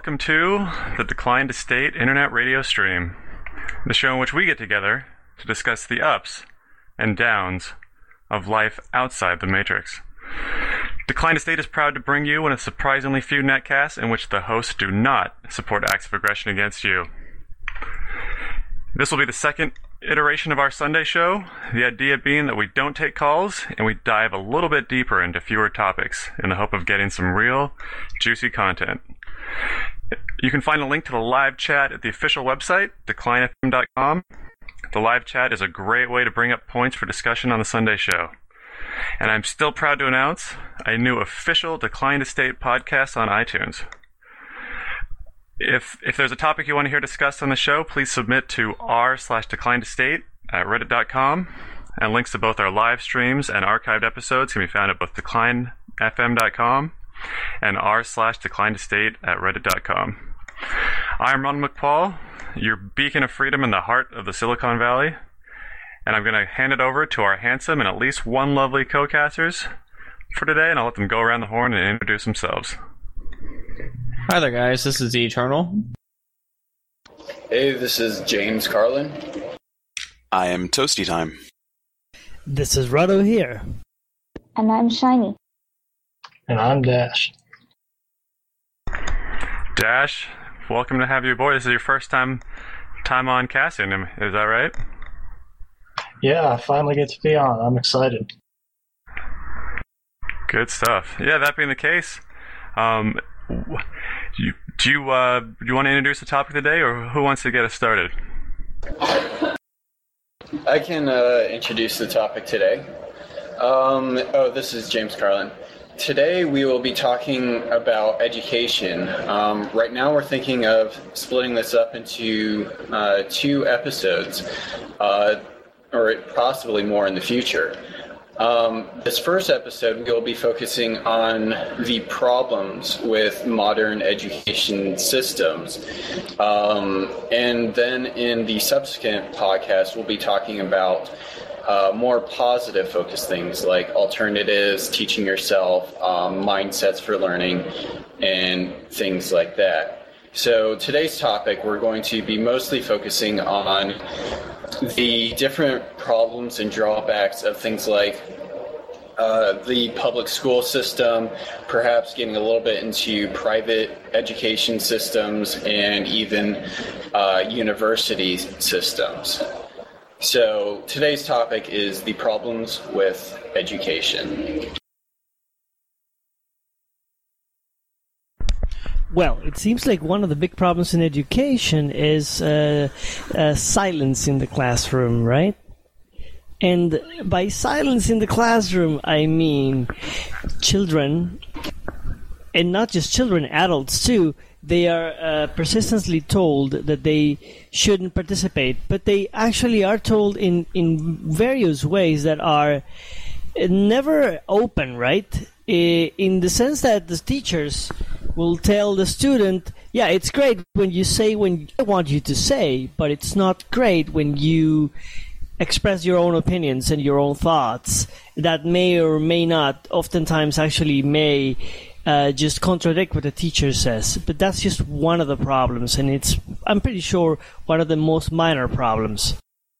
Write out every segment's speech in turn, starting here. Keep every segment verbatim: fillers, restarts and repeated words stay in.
welcome to the Decline to State Internet Radio Stream, the show in which we get together to discuss the ups and downs of life outside the Matrix. Decline to State is proud to bring you one of surprisingly few netcasts in which the hosts do not support acts of aggression against you. This will be the second iteration of our Sunday show, the idea being that we don't take calls and we dive a little bit deeper into fewer topics in the hope of getting some real, juicy content. You can find a link to the live chat at the official website, decline f m dot com. The live chat is a great way to bring up points for discussion on the Sunday show. And I'm still proud to announce a new official Decline to State podcast on iTunes. If if there's a topic you want to hear discussed on the show, please submit to r slash decline to state at reddit dot com. And links to both our live streams and archived episodes can be found at both decline f m dot com and r slash decline to state at reddit dot com. I'm Ron McPaul, your beacon of freedom in the heart of the Silicon Valley. And I'm going to hand it over to our handsome and at least one lovely co-casters for today, and I'll let them go around the horn and introduce themselves. Hi there, guys. This is The Eternal. Hey, this is James Carlin. I am Toasty Time. This is Rado here. And I'm Shiny. And I'm Dash. Dash, welcome to have you aboard. This is your first time time on casting, is that right? Yeah, I finally get to be on. I'm excited. Good stuff. Yeah, that being the case, um, you, do you uh, do you want to introduce the topic today, or who wants to get us started? I can uh, introduce the topic today. Um, oh, this is James Carlin. Today we will be talking about education. Um, right now we're thinking of splitting this up into uh, two episodes, uh, or possibly more in the future. Um, this first episode, we'll be focusing on the problems with modern education systems. Um, and then in the subsequent podcast, we'll be talking about uh, more positive focused things like alternatives, teaching yourself, um, mindsets for learning, and things like that. So today's topic, we're going to be mostly focusing on the different problems and drawbacks of things like uh, the public school system, perhaps getting a little bit into private education systems, and even uh, university systems. So today's topic is the problems with education. Well, it seems like one of the big problems in education is uh, uh, silence in the classroom, right? And by silence in the classroom, I mean children, and not just children, adults too, they are uh, persistently told that they shouldn't participate, but they actually are told in, in various ways that are never open, right? In the sense that the teachers will tell the student, yeah, it's great when you say when I want you to say, but it's not great when you express your own opinions and your own thoughts that may or may not, oftentimes actually may uh, just contradict what the teacher says. But that's just one of the problems, and it's, I'm pretty sure, one of the most minor problems.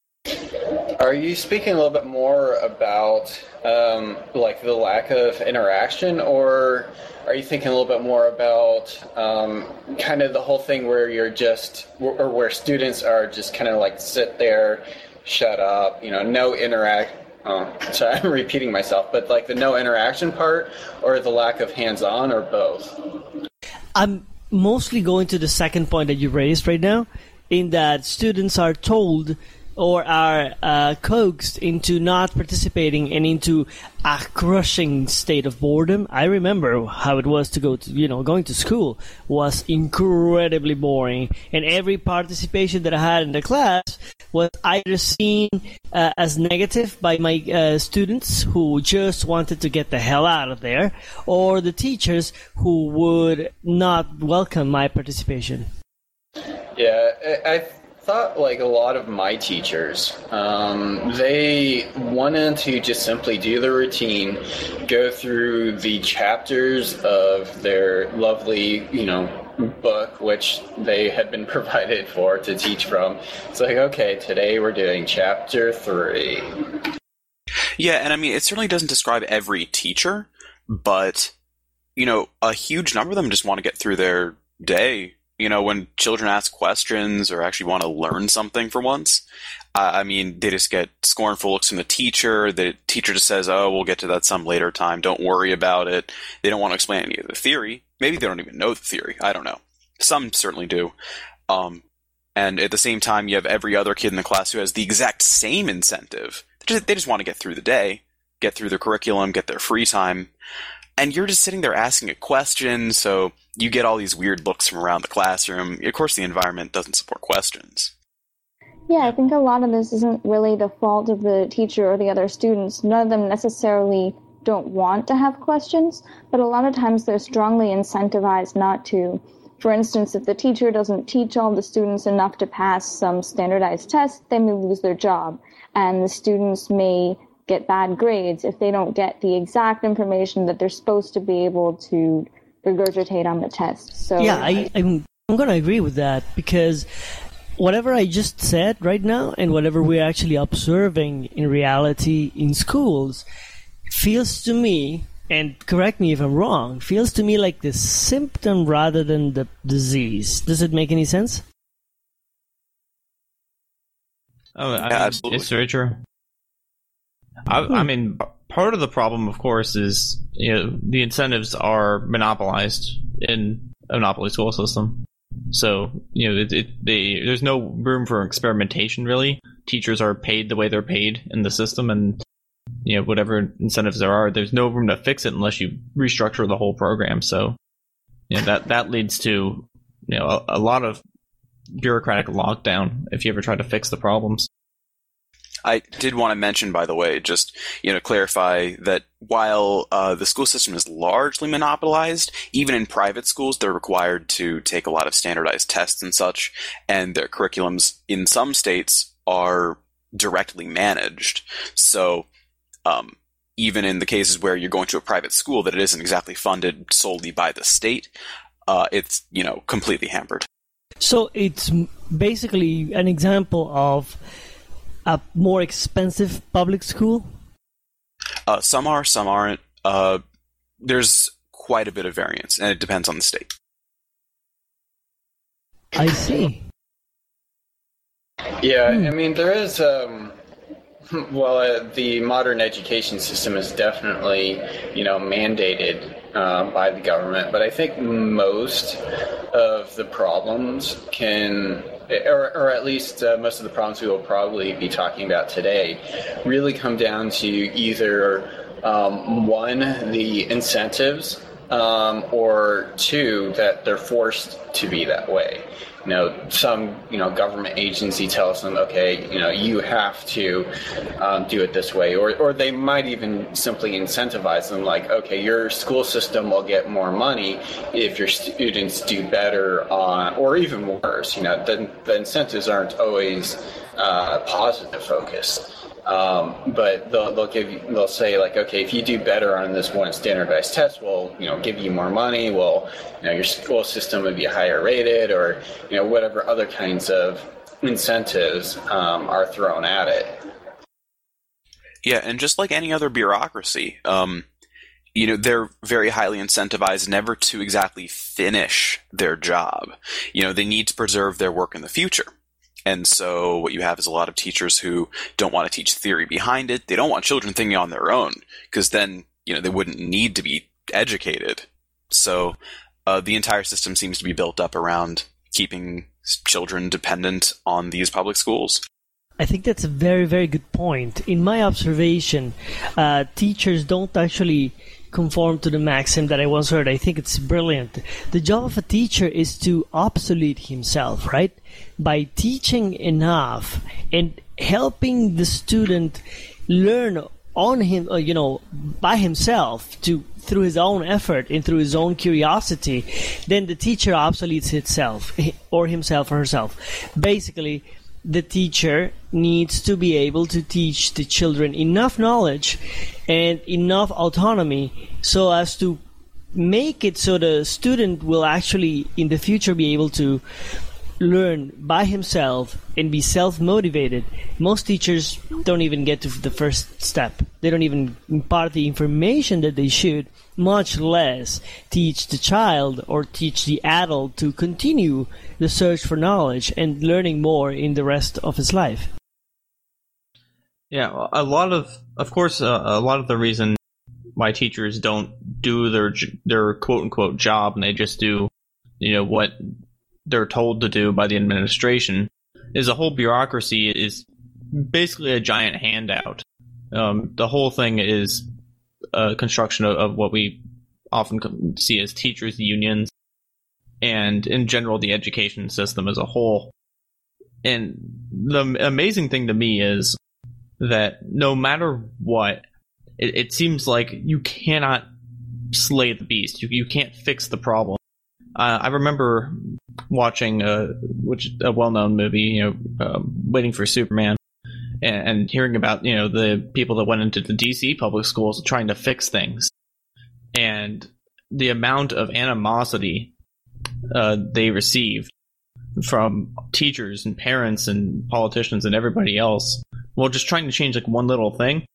Are you speaking a little bit more about um, like the lack of interaction, or are you thinking a little bit more about um, kind of the whole thing where you're just, or where students are just kind of like sit there, shut up, you know, no interact. Oh, sorry, I'm repeating myself, but like the no interaction part, or the lack of hands-on, or both? I'm mostly going to the second point that you raised right now, in that students are told or are uh, coaxed into not participating and into a crushing state of boredom. I remember how it was to go to, you know, going to school was incredibly boring, and every participation that I had in the class was either seen uh, as negative by my uh, students who just wanted to get the hell out of there, or the teachers who would not welcome my participation. Yeah, I thought like a lot of my teachers, um, they wanted to just simply do the routine, go through the chapters of their lovely, you know, book, which they had been provided for to teach from. It's like, okay, today we're doing chapter three. Yeah, and I mean, it certainly doesn't describe every teacher, but, you know, a huge number of them just want to get through their day. You know, when children ask questions or actually want to learn something for once, uh, I mean, they just get scornful looks from the teacher. The teacher just says, oh, we'll get to that some later time. Don't worry about it. They don't want to explain any of the theory. Maybe they don't even know the theory. I don't know. Some certainly do. Um, and at the same time, you have every other kid in the class who has the exact same incentive. They just, they just want to get through the day, get through their curriculum, get their free time. And you're just sitting there asking a question, so you get all these weird looks from around the classroom. Of course, the environment doesn't support questions. Yeah, I think a lot of this isn't really the fault of the teacher or the other students. None of them necessarily don't want to have questions, but a lot of times they're strongly incentivized not to. For instance, if the teacher doesn't teach all the students enough to pass some standardized test, they may lose their job, and the students may get bad grades if they don't get the exact information that they're supposed to be able to regurgitate on the test. So yeah, I, I'm I'm gonna agree with that, because whatever I just said right now and whatever we're actually observing in reality in schools feels to me, and correct me if I'm wrong, feels to me like the symptom rather than the disease. Does it make any sense? Oh, I Yeah, mean, absolutely. it's very true. I, I mean, part of the problem, of course, is you know the incentives are monopolized in a monopoly school system. So you know, it, it, they, there's no room for experimentation. Really, teachers are paid the way they're paid in the system, and you know whatever incentives there are, there's no room to fix it unless you restructure the whole program. So you know, that that leads to you know a, a lot of bureaucratic lockdown if you ever try to fix the problems. I did want to mention, by the way, just you know, clarify that while uh, the school system is largely monopolized, even in private schools, they're required to take a lot of standardized tests and such, and their curriculums in some states are directly managed. So um, even in the cases where you're going to a private school that it isn't exactly funded solely by the state, uh, it's you know completely hampered. So it's basically an example of a more expensive public school? Uh, some are, some aren't. Uh, there's quite a bit of variance, and it depends on the state. I see. Yeah, Hmm. I mean, there is, um, well, uh, the modern education system is definitely, you know, mandated uh, by the government, but I think most of the problems can, or, or at least uh, most of the problems we will probably be talking about today, really come down to either, um, one, the incentives, um, or two, that they're forced to be that way. You know, some, you know, government agency tells them, okay, you know, you have to um, do it this way. Or, or they might even simply incentivize them, like, okay, your school system will get more money if your students do better on, or even worse. You know, the, the incentives aren't always uh, positive focused. Um, but they'll, they'll give you, they'll say like, okay, if you do better on this one standardized test, we'll, you know, give you more money. We'll, you know, your school system would be higher rated, or, you know, whatever other kinds of incentives um, are thrown at it. Yeah, and just like any other bureaucracy, um, you know, they're very highly incentivized never to exactly finish their job. You know, they need to preserve their work in the future. And so what you have is a lot of teachers who don't want to teach theory behind it. They don't want children thinking on their own, because then, you know, they wouldn't need to be educated. So uh, the entire system seems to be built up around keeping children dependent on these public schools. I think that's a very, very good point. In my observation, uh, teachers don't actually conform to the maxim that I once heard. I think it's brilliant. The job of a teacher is to obsolete himself, right? By teaching enough and helping the student learn on him, uh, you know, by himself, to through his own effort and through his own curiosity, then the teacher obsoletes itself, or himself or herself. Basically, the teacher needs to be able to teach the children enough knowledge and enough autonomy so as to make it so the student will actually in the future be able to learn by himself and be self-motivated. Most teachers don't even get to the first step. They don't even impart the information that they should, much less teach the child or teach the adult to continue the search for knowledge and learning more in the rest of his life. Yeah, a lot of, of course, uh, a lot of the reason why teachers don't do their their quote-unquote job and they just do, you know, what they're told to do by the administration is the whole bureaucracy is basically a giant handout. Um, the whole thing is a construction of, of what we often see as teachers' unions and, in general, the education system as a whole. And the amazing thing to me is that no matter what, it, it seems like you cannot slay the beast. You, you can't fix the problem. Uh, I remember watching a, which a well-known movie, you know, um, Waiting for Superman, and, and hearing about, you know, the people that went into the D C public schools trying to fix things, and the amount of animosity uh, they received from teachers and parents and politicians and everybody else, while just trying to change like one little thing.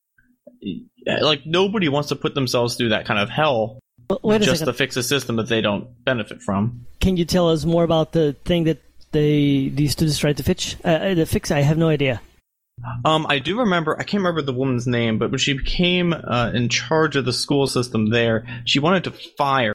Like nobody wants to put themselves through that kind of hell. Wait just to fix a system that they don't benefit from. Can you tell us more about the thing that they these students tried to fix? Uh, the fix? I have no idea. Um, I do remember. I can't remember the woman's name, but when she became uh, in charge of the school system there, she wanted to fire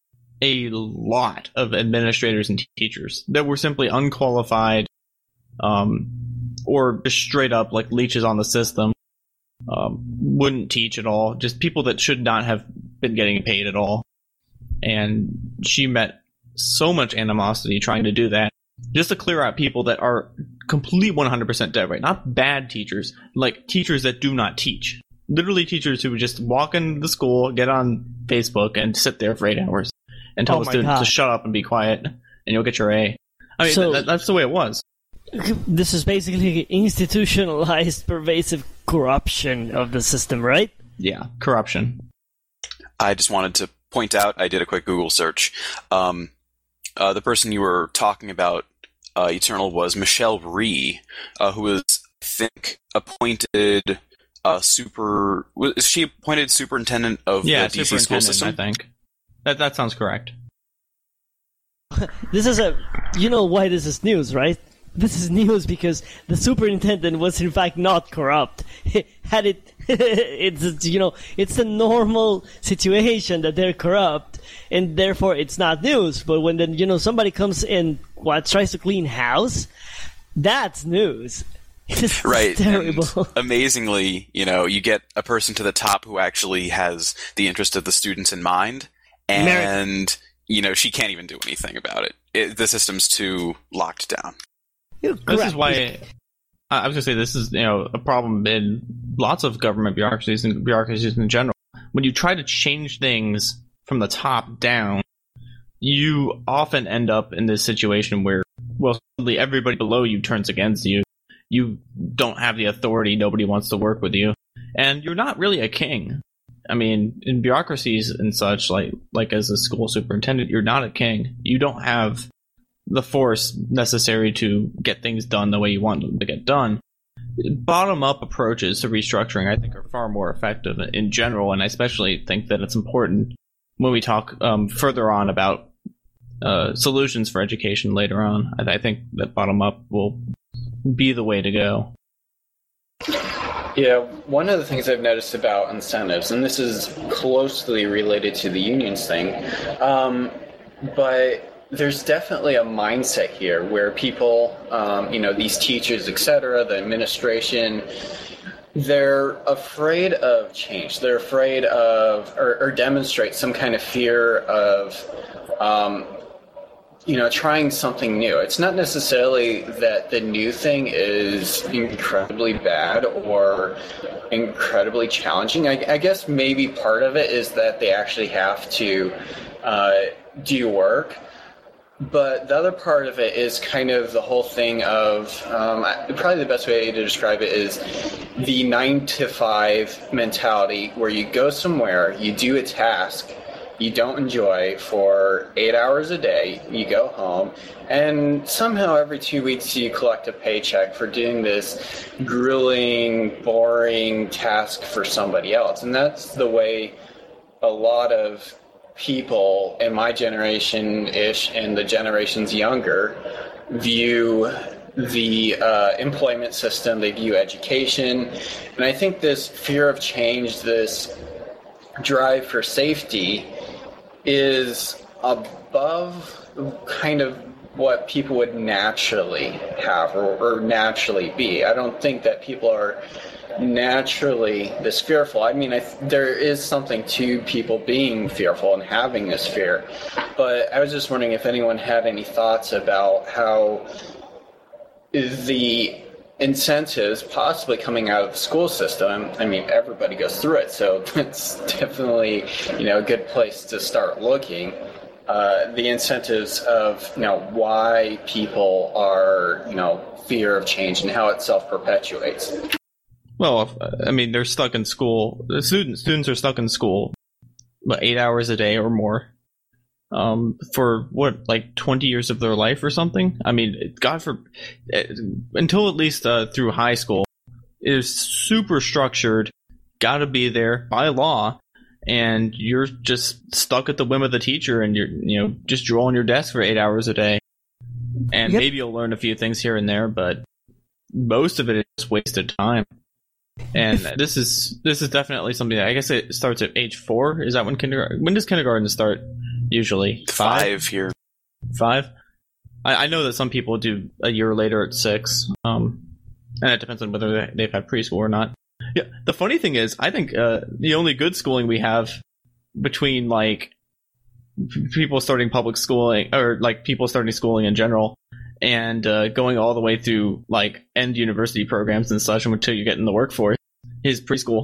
a lot of administrators and teachers that were simply unqualified, um, or just straight up like leeches on the system. Um, wouldn't teach at all. Just people that should not have been getting paid at all. And she met so much animosity trying to do that, just to clear out people that are complete one hundred percent dead right. Not bad teachers, like teachers that do not teach. Literally teachers who would just walk into the school, get on Facebook, and sit there for eight hours and tell oh the students God. to shut up and be quiet, and you'll get your A. I mean, so, that, that's the way it was. This is basically institutionalized, pervasive corruption of the system, right? Yeah, corruption. I just wanted to point out, I did a quick Google search. Um, uh, the person you were talking about, uh, Eternal, was Michelle Rhee, uh, who was, I think, appointed uh, super... Was she appointed superintendent of yeah, the D C school system? I think. That, that sounds correct. This is a... You know why this is news, right? This is news because the superintendent was in fact not corrupt. Had it, it's you know, it's a normal situation that they're corrupt, and therefore it's not news. But when then you know somebody comes in, what tries to clean house, that's news. It's right. terrible. And amazingly, you know, you get a person to the top who actually has the interest of the students in mind, and Mary. you know she can't even do anything about it. it the system's too locked down. This is why I was going to say this is you know a problem in lots of government bureaucracies and bureaucracies in general. When you try to change things from the top down, you often end up in this situation where, well, suddenly everybody below you turns against you. You don't have the authority. Nobody wants to work with you, and you're not really a king. I mean, in bureaucracies and such, like like as a school superintendent, you're not a king. You don't have the force necessary to get things done the way you want them to get done. Bottom-up approaches to restructuring, I think, are far more effective in general, and I especially think that it's important when we talk um, further on about uh, solutions for education later on. I, I think that bottom-up will be the way to go. Yeah, one of the things I've noticed about incentives, and this is closely related to the unions thing, um, but there's definitely a mindset here where people, um, you know, these teachers, et cetera, the administration, they're afraid of change. They're afraid of, or, or demonstrate some kind of fear of, um, you know, trying something new. It's not necessarily that the new thing is incredibly bad or incredibly challenging. I, I guess maybe part of it is that they actually have to uh, do work. But the other part of it is kind of the whole thing of, um, probably the best way to describe it is the nine to five mentality where you go somewhere, you do a task, you don't enjoy for eight hours a day. You go home, and somehow every two weeks you collect a paycheck for doing this grueling, boring task for somebody else. And that's the way a lot of people in my generation-ish and the generations younger view the uh, employment system, they view education. And I think this fear of change, this drive for safety, is above kind of what people would naturally have or, or naturally be. I don't think that people are naturally this fearful. I mean, I th- there is something to people being fearful and having this fear. But I was just wondering if anyone had any thoughts about how the incentives possibly coming out of the school system, I mean, everybody goes through it, so it's definitely, you know, a good place to start looking. Uh, the incentives of, you know, why people are, you know, fear of change and how it self-perpetuates. Well, I mean, they're stuck in school. The students students are stuck in school, about eight hours a day or more, um, for what, like twenty years of their life or something. I mean, God for until at least uh, through high school, it is super structured. Got to be there by law, and you're just stuck at the whim of the teacher, and you're you know just drawing your desk for eight hours a day, and Yep. maybe you'll learn a few things here and there, but most of it is just wasted time. And this is this is definitely something that I guess it starts at age four. Is that when kindergarten? When does kindergarten start? Usually five. Five here. Five. I, I know that some people do a year later at six, um, and it depends on whether they, they've had preschool or not. Yeah. The funny thing is, I think uh, the only good schooling we have between like p- people starting public schooling or like people starting schooling in general, and uh, going all the way through like end university programs and such until you get in the workforce, is preschool.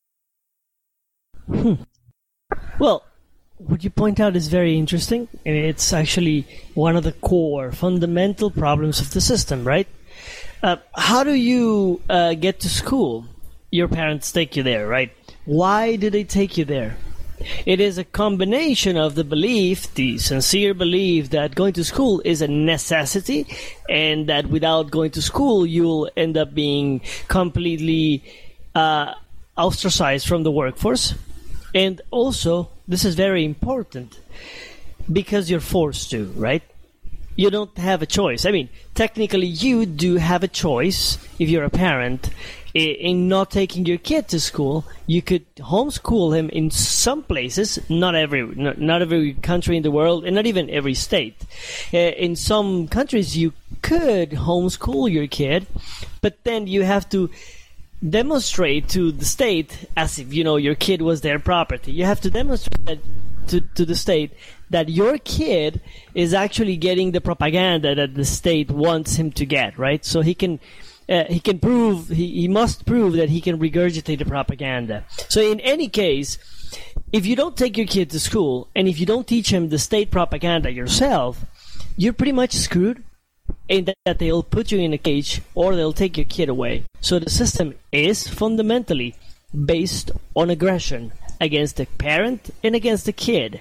Hmm. Well, what you point out is very interesting, and it's actually one of the core, fundamental problems of the system, right? Uh, how do you uh, get to school? Your parents take you there, right? Why do they take you there? It is a combination of the belief, the sincere belief that going to school is a necessity, and that without going to school you'll end up being completely uh, ostracized from the workforce. And also, this is very important, because you're forced to, right? You don't have a choice. I mean, technically you do have a choice if you're a parent in not taking your kid to school. You could homeschool him in some places, not every not, not every country in the world, and not even every state. Uh, in some countries you could homeschool your kid, but then you have to demonstrate to the state, as if, you know, your kid was their property. You have to demonstrate that to, to the state that your kid is actually getting the propaganda that the state wants him to get, right? So he can uh, he can prove, he, he must prove that he can regurgitate the propaganda. So in any case, if you don't take your kid to school, and if you don't teach him the state propaganda yourself, you're pretty much screwed, in that they'll put you in a cage or they'll take your kid away. So the system is fundamentally based on aggression against the parent and against the kid.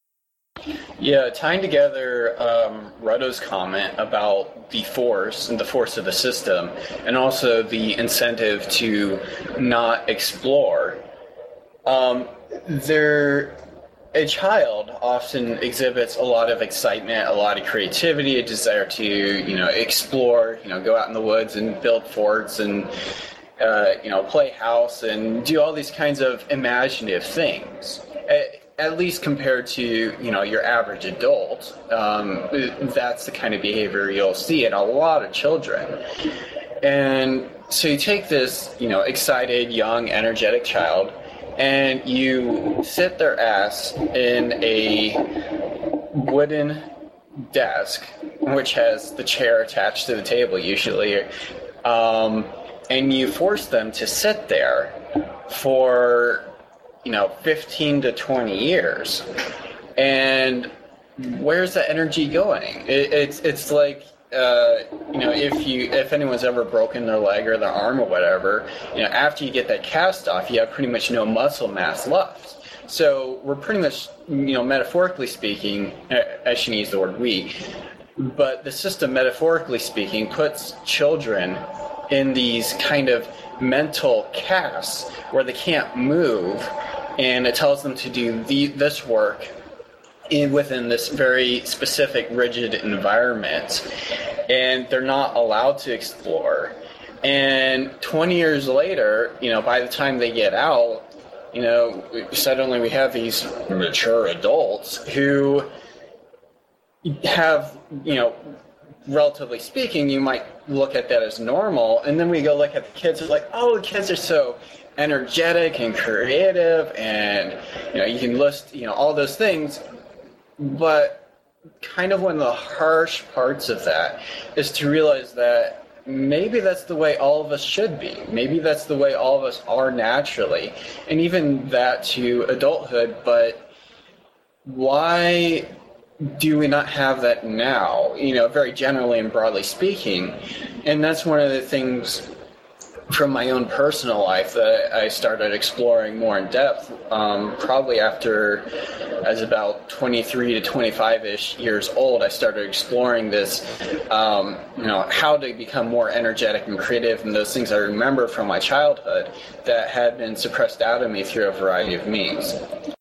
Yeah, tying together um, Ruddo's comment about the force and the force of the system, and also the incentive to not explore, um, there, a child often exhibits a lot of excitement, a lot of creativity, a desire to, you know, explore, you know, go out in the woods and build forts and, uh, you know, play house and do all these kinds of imaginative things. At, at least compared to, you know, your average adult, um, that's the kind of behavior you'll see in a lot of children. And so you take this, you know, excited, young, energetic child, and you sit their ass in a wooden desk, which has the chair attached to the table usually, um, and you force them to sit there for, you know, fifteen to twenty years. And where's the energy going? It, it's it's like, uh, you know, if you if anyone's ever broken their leg or their arm or whatever, you know, after you get that cast off, you have pretty much no muscle mass left. So we're pretty much, you know, metaphorically speaking, I shouldn't use the word we, but the system, metaphorically speaking, puts children in these kind of mental casts where they can't move, and it tells them to do the, this work in within this very specific, rigid environment, and they're not allowed to explore. And twenty years later, you know, by the time they get out, you know, suddenly we have these mature adults who have, you know, relatively speaking, you might look at that as normal, and then we go look at the kids, it's like, oh, the kids are so energetic and creative, and, you know, you can list, you know, all those things, but kind of one of the harsh parts of that is to realize that maybe that's the way all of us should be. Maybe that's the way all of us are naturally, and even that to adulthood, but why do we not have that now, you know, very generally and broadly speaking? And that's one of the things from my own personal life that I started exploring more in depth, um, probably after I was about twenty-three to twenty-five-ish years old. I started exploring this, um, you know, how to become more energetic and creative, and those things I remember from my childhood that had been suppressed out of me through a variety of means.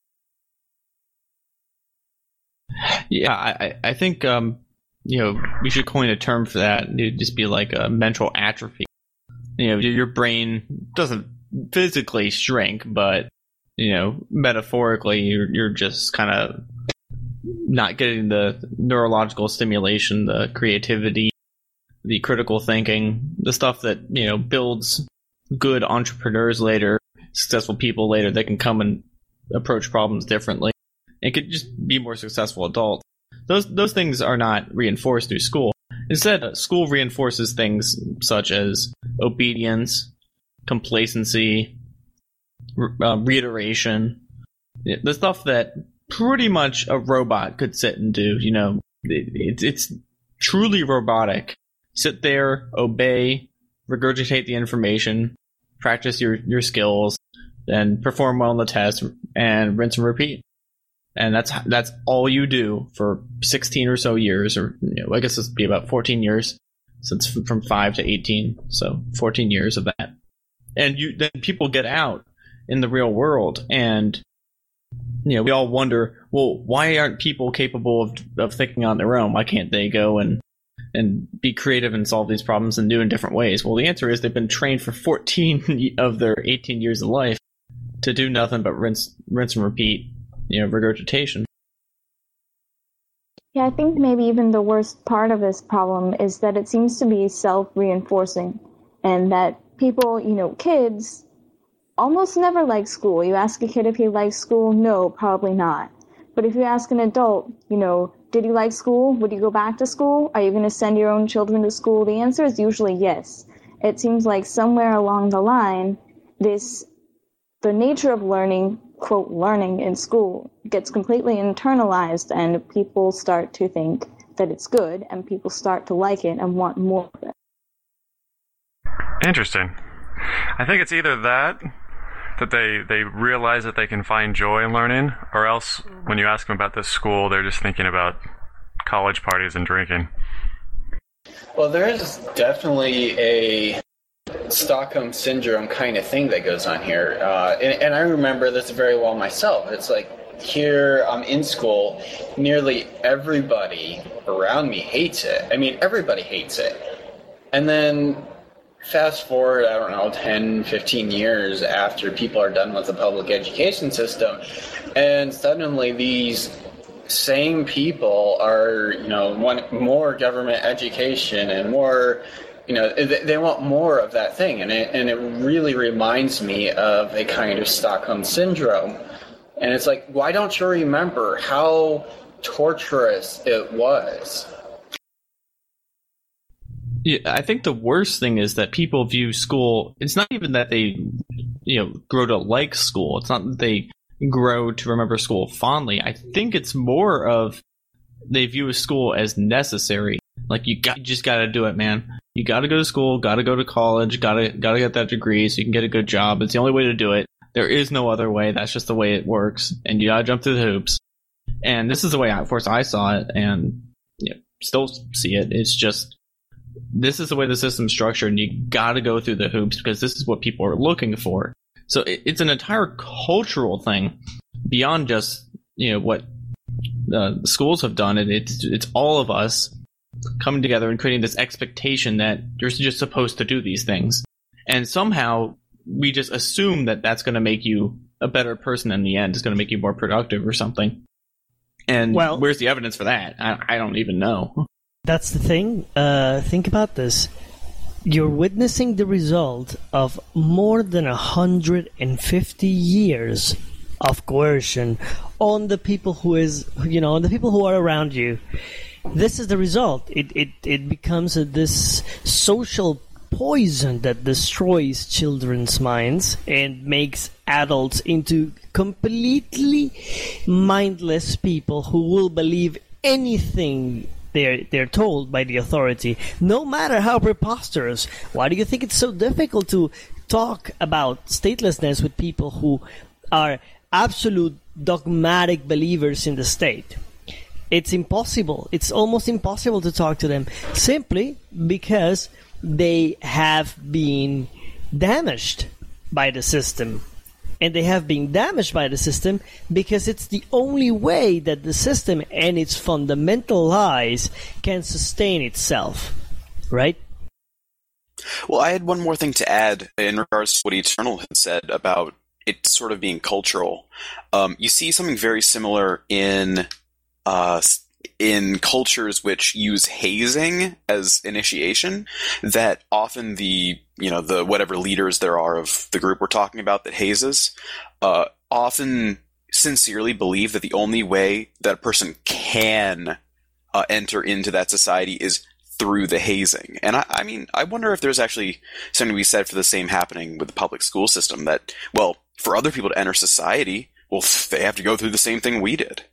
Yeah, I, I think, um, you know, we should coin a term for that. It'd just be like a mental atrophy. You know, your brain doesn't physically shrink, but, you know, metaphorically, you're, you're just kind of not getting the neurological stimulation, the creativity, the critical thinking, the stuff that, you know, builds good entrepreneurs later, successful people later that can come and approach problems differently. It could just be more successful adults. Those those things are not reinforced through school. Instead, school reinforces things such as obedience, complacency, uh, reiteration, the stuff that pretty much a robot could sit and do. You know, it, it, it's truly robotic. Sit there, obey, regurgitate the information, practice your, your skills, and perform well on the test, and rinse and repeat. And that's that's all you do for sixteen or so years, or you know, I guess this would be about fourteen years, since from five to eighteen, so fourteen years of that. And you then people get out in the real world, and you know we all wonder, well, why aren't people capable of of thinking on their own? Why can't they go and and be creative and solve these problems in new and different ways? Well, the answer is they've been trained for fourteen of their eighteen years of life to do nothing but rinse rinse and repeat. You know, regurgitation. Yeah, I think maybe even the worst part of this problem is that it seems to be self-reinforcing, and that people, you know, kids almost never like school. You ask a kid if he likes school, no, probably not. But if you ask an adult, you know, did you like school? Would you go back to school? Are you going to send your own children to school? The answer is usually yes. It seems like somewhere along the line, this, the nature of learning, quote, learning in school gets completely internalized, and people start to think that it's good, and people start to like it and want more of it. Interesting. I think it's either that, that they, they realize that they can find joy in learning, or else when you ask them about this school, they're just thinking about college parties and drinking. Well, there is definitely a Stockholm Syndrome kind of thing that goes on here. Uh, and, and I remember this very well myself. It's like, here I'm in school, nearly everybody around me hates it. I mean, everybody hates it. And then fast forward, I don't know, ten, fifteen years after people are done with the public education system, and suddenly these same people are, you know, want more government education and more, you know, they want more of that thing. And it, and it really reminds me of a kind of Stockholm Syndrome. And it's like, why don't you remember how torturous it was? Yeah, I think the worst thing is that people view school, it's not even that they, you know, grow to like school. It's not that they grow to remember school fondly. I think it's more of they view school as necessary. Like, you got, you just got to do it, man. You got to go to school, got to go to college, got to got to get that degree so you can get a good job. It's the only way to do it. There is no other way. That's just the way it works, and you gotta jump through the hoops. And this is the way, I, of course, I saw it, and you know, still see it. It's just, this is the way the system's structured, and you gotta go through the hoops because this is what people are looking for. So it, it's an entire cultural thing beyond just, you know, what uh, schools have done. It, it's it's all of us coming together and creating this expectation that you're just supposed to do these things. And somehow we just assume that that's going to make you a better person in the end. It's going to make you more productive or something. And well, where's the evidence for that? I, I don't even know. That's the thing. Uh, think about this. You're witnessing the result of more than one hundred fifty years of coercion on the people who is, you know, on the people who are around you. This is the result. It it it becomes a, this social poison that destroys children's minds and makes adults into completely mindless people who will believe anything they're they're told by the authority, no matter how preposterous. Why do you think it's so difficult to talk about statelessness with people who are absolute dogmatic believers in the state? It's impossible. It's almost impossible to talk to them simply because they have been damaged by the system. And they have been damaged by the system because it's the only way that the system and its fundamental lies can sustain itself. Right? Well, I had one more thing to add in regards to what Eternal had said about it sort of being cultural. Um, you see something very similar in uh, in cultures which use hazing as initiation, that often the, you know, the whatever leaders there are of the group we're talking about that hazes, uh, often sincerely believe that the only way that a person can uh, enter into that society is through the hazing. And I, I mean, I wonder if there's actually something to be said for the same happening with the public school system, that, well, for other people to enter society, well, they have to go through the same thing we did.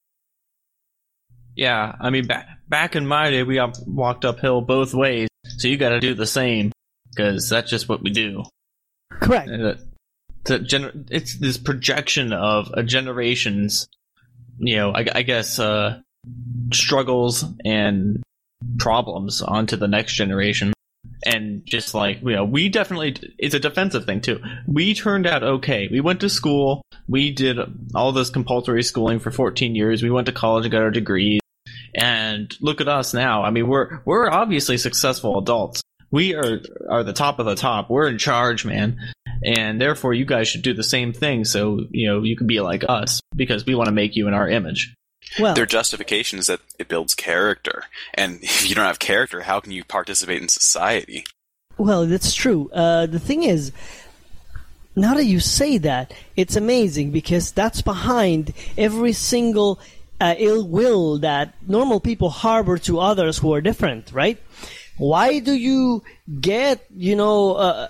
Yeah, I mean, back back in my day, we got walked uphill both ways, so you got to do the same, because that's just what we do. Correct. Uh, to gener- it's this projection of a generation's, you know, I, I guess, uh, struggles and problems onto the next generation. And just like, you know, we definitely, it's a defensive thing too. We turned out okay. We went to school. We did all this compulsory schooling for fourteen years. We went to college and got our degrees. And look at us now. I mean, we're we're obviously successful adults. We are are the top of the top. We're in charge, man. And therefore, you guys should do the same thing so, you know, you can be like us, because we want to make you in our image. Well, their justification is that it builds character. And if you don't have character, how can you participate in society? Well, that's true. Uh, the thing is, now that you say that, it's amazing, because that's behind every single uh, ill will that normal people harbor to others who are different, right? Why do you get, you know, uh,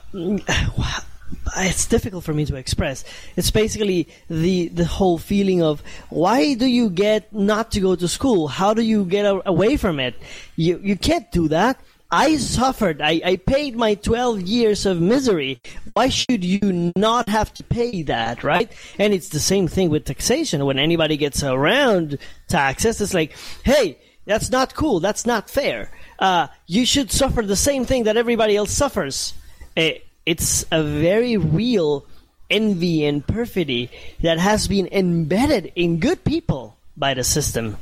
it's difficult for me to express. It's basically the the whole feeling of, why do you get not to go to school? How do you get a- away from it? You you can't do that. I suffered. I, I paid my twelve years of misery. Why should you not have to pay that, right? And it's the same thing with taxation. When anybody gets around taxes, it's like, hey, that's not cool. That's not fair. Uh, you should suffer the same thing that everybody else suffers. Uh, it's a very real envy and perfidy that has been embedded in good people by the system.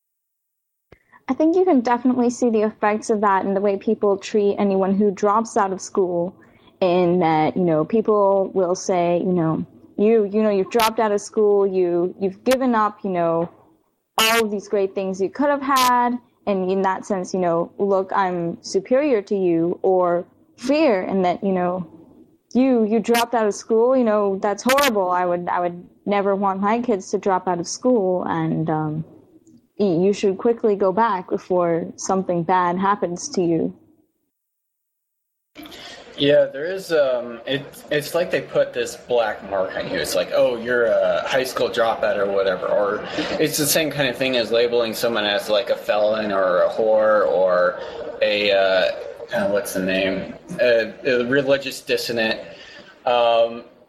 I think you can definitely see the effects of that in the way people treat anyone who drops out of school, in that, you know, people will say, you know, you, you know, you've dropped out of school, you, you've given up, you know, all of these great things you could have had, and in that sense, you know, look, I'm superior to you, or fear, and that, you know, you, you dropped out of school, you know, that's horrible. I would, I would never want my kids to drop out of school, and, um, you should quickly go back before something bad happens to you. Yeah, there is, um, it, it's like they put this black mark on you. It's like, oh, you're a high school dropout or whatever. Or it's the same kind of thing as labeling someone as like a felon or a whore or a, uh, uh, what's the name, a, a religious dissident. Um,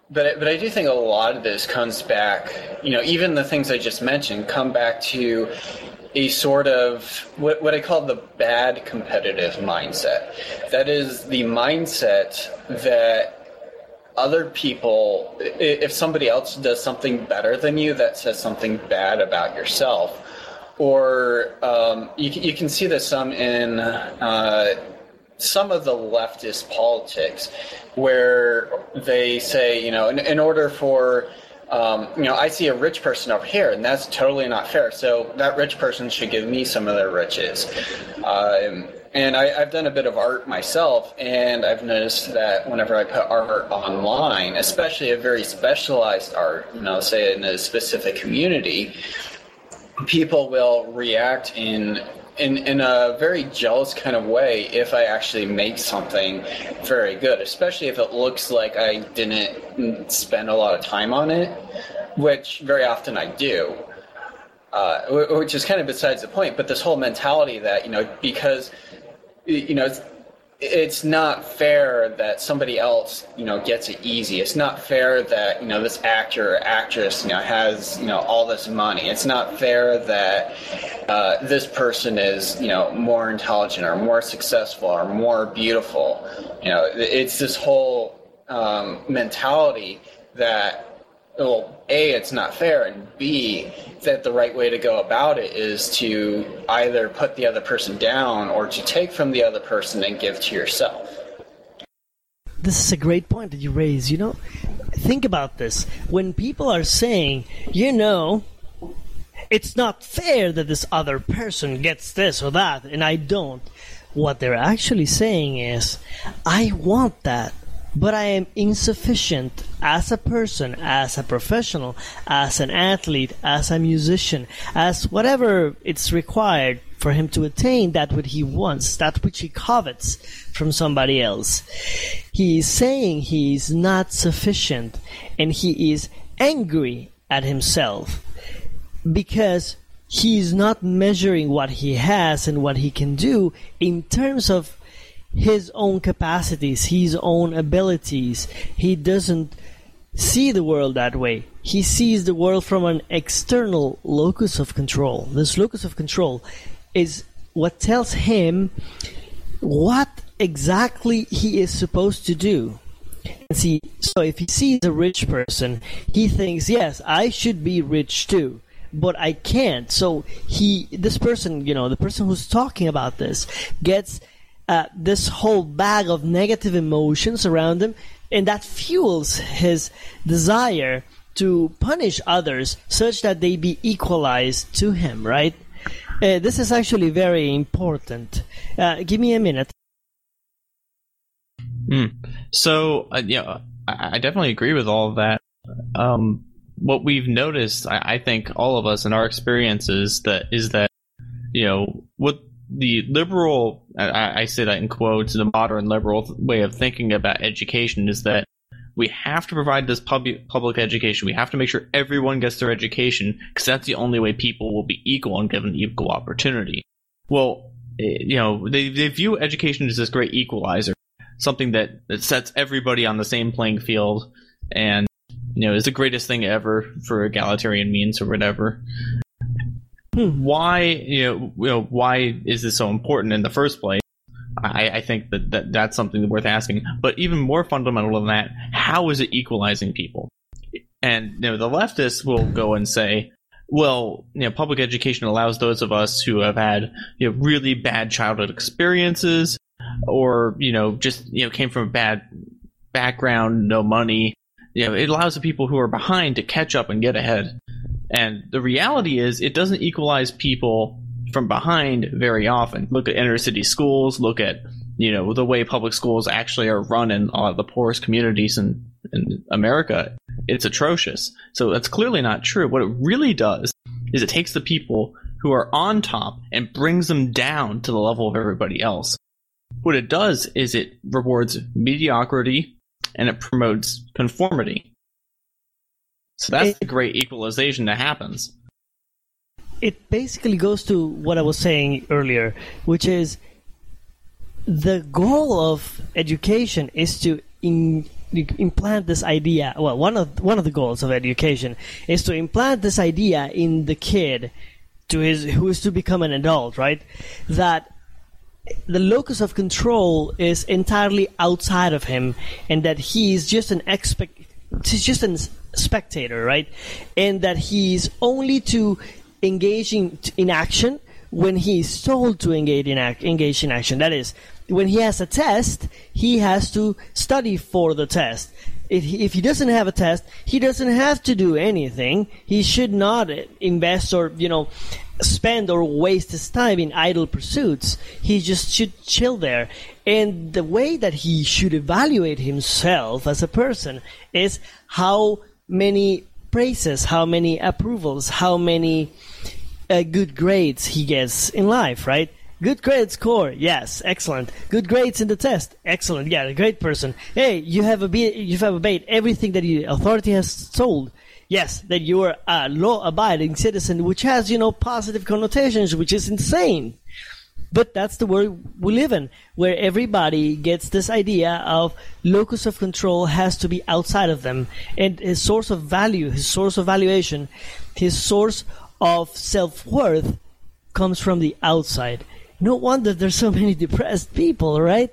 but but I do think a lot of this comes back, you know, even the things I just mentioned come back to a sort of what what I call the bad competitive mindset. That is the mindset that other people, if somebody else does something better than you, that says something bad about yourself. Or um, you, you can see this some in uh, some of the leftist politics, where they say, you know, in, in order for, um, you know, I see a rich person over here, and that's totally not fair. So that rich person should give me some of their riches. Um, and I, I've done a bit of art myself, and I've noticed that whenever I put art online, especially a very specialized art, you know, say in a specific community, people will react in in in a very jealous kind of way if I actually make something very good, especially if it looks like I didn't spend a lot of time on it, which very often I do, uh, which is kind of besides the point. But this whole mentality that, you know, because, you know, it's, it's not fair that somebody else, you know, gets it easy. It's not fair that, you know, this actor or actress, you know, has, you know, all this money. It's not fair that uh, this person is, you know, more intelligent or more successful or more beautiful. You know, it's this whole um, mentality that, well, A, it's not fair, and B, that the right way to go about it is to either put the other person down or to take from the other person and give to yourself. This is a great point that you raise. You know, think about this. When people are saying, you know, it's not fair that this other person gets this or that, and I don't, what they're actually saying is, I want that, but I am insufficient as a person, as a professional, as an athlete, as a musician, as whatever it's required for him to attain that which he wants, that which he covets from somebody else. He is saying he is not sufficient, and he is angry at himself because he is not measuring what he has and what he can do in terms of his own capacities, his own abilities. He doesn't see the world that way. He sees the world from an external locus of control. This locus of control is what tells him what exactly he is supposed to do. See, so if he sees a rich person, he thinks, yes, I should be rich too, but I can't. So he, this person, you know, the person who's talking about this gets Uh, this whole bag of negative emotions around him, and that fuels his desire to punish others such that they be equalized to him, right? Uh, this is actually very important. Uh, give me a minute. Mm. So, uh, yeah, I, I definitely agree with all of that. Um, what we've noticed, I, I think all of us in our experiences, that is that, you know, what the liberal, I, I say that in quotes, the modern liberal way of thinking about education is that we have to provide this public public education. We have to make sure everyone gets their education because that's the only way people will be equal and given equal opportunity. Well, you know, they, they view education as this great equalizer, something that, that sets everybody on the same playing field and, you know, is the greatest thing ever for egalitarian means or whatever. Why, you know, you know, why is this so important in the first place? I, I think that, that that's something worth asking. But even more fundamental than that, how is it equalizing people? And, you know, the leftists will go and say, well, you know, public education allows those of us who have had, you know, really bad childhood experiences, or, you know, just, you know, came from a bad background, no money. You know, it allows the people who are behind to catch up and get ahead. And the reality is, it doesn't equalize people from behind very often. Look at inner city schools. Look at, you know, the way public schools actually are run in a lot of the poorest communities in, in America. It's atrocious. So that's clearly not true. What it really does is it takes the people who are on top and brings them down to the level of everybody else. What it does is it rewards mediocrity and it promotes conformity. So that's it, the great equalization that happens. It basically goes to what I was saying earlier, which is the goal of education is to in, you implant this idea. Well, one of one of the goals of education is to implant this idea in the kid, to his who is to become an adult, right? That the locus of control is entirely outside of him, and that he's just an expect, he's just a spectator, right? And that he's only to engage in, in action when he's told to engage in act, engage in action. That is, when he has a test, he has to study for the test. If he, if he doesn't have a test, he doesn't have to do anything. He should not invest or, you know, spend or waste his time in idle pursuits. He just should chill there. And the way that he should evaluate himself as a person is how many praises, how many approvals, how many uh, good grades he gets in life, right? Good grade score, yes, excellent. Good grades in the test, excellent. Yeah, a great person. Hey, you have a be- you have obeyed everything that the authority has told. Yes, that you are a law-abiding citizen, which has, you know, positive connotations, which is insane. But that's the world we live in, where everybody gets this idea of locus of control has to be outside of them, and his source of value, his source of valuation, his source of self-worth comes from the outside. No wonder there's so many depressed people, right?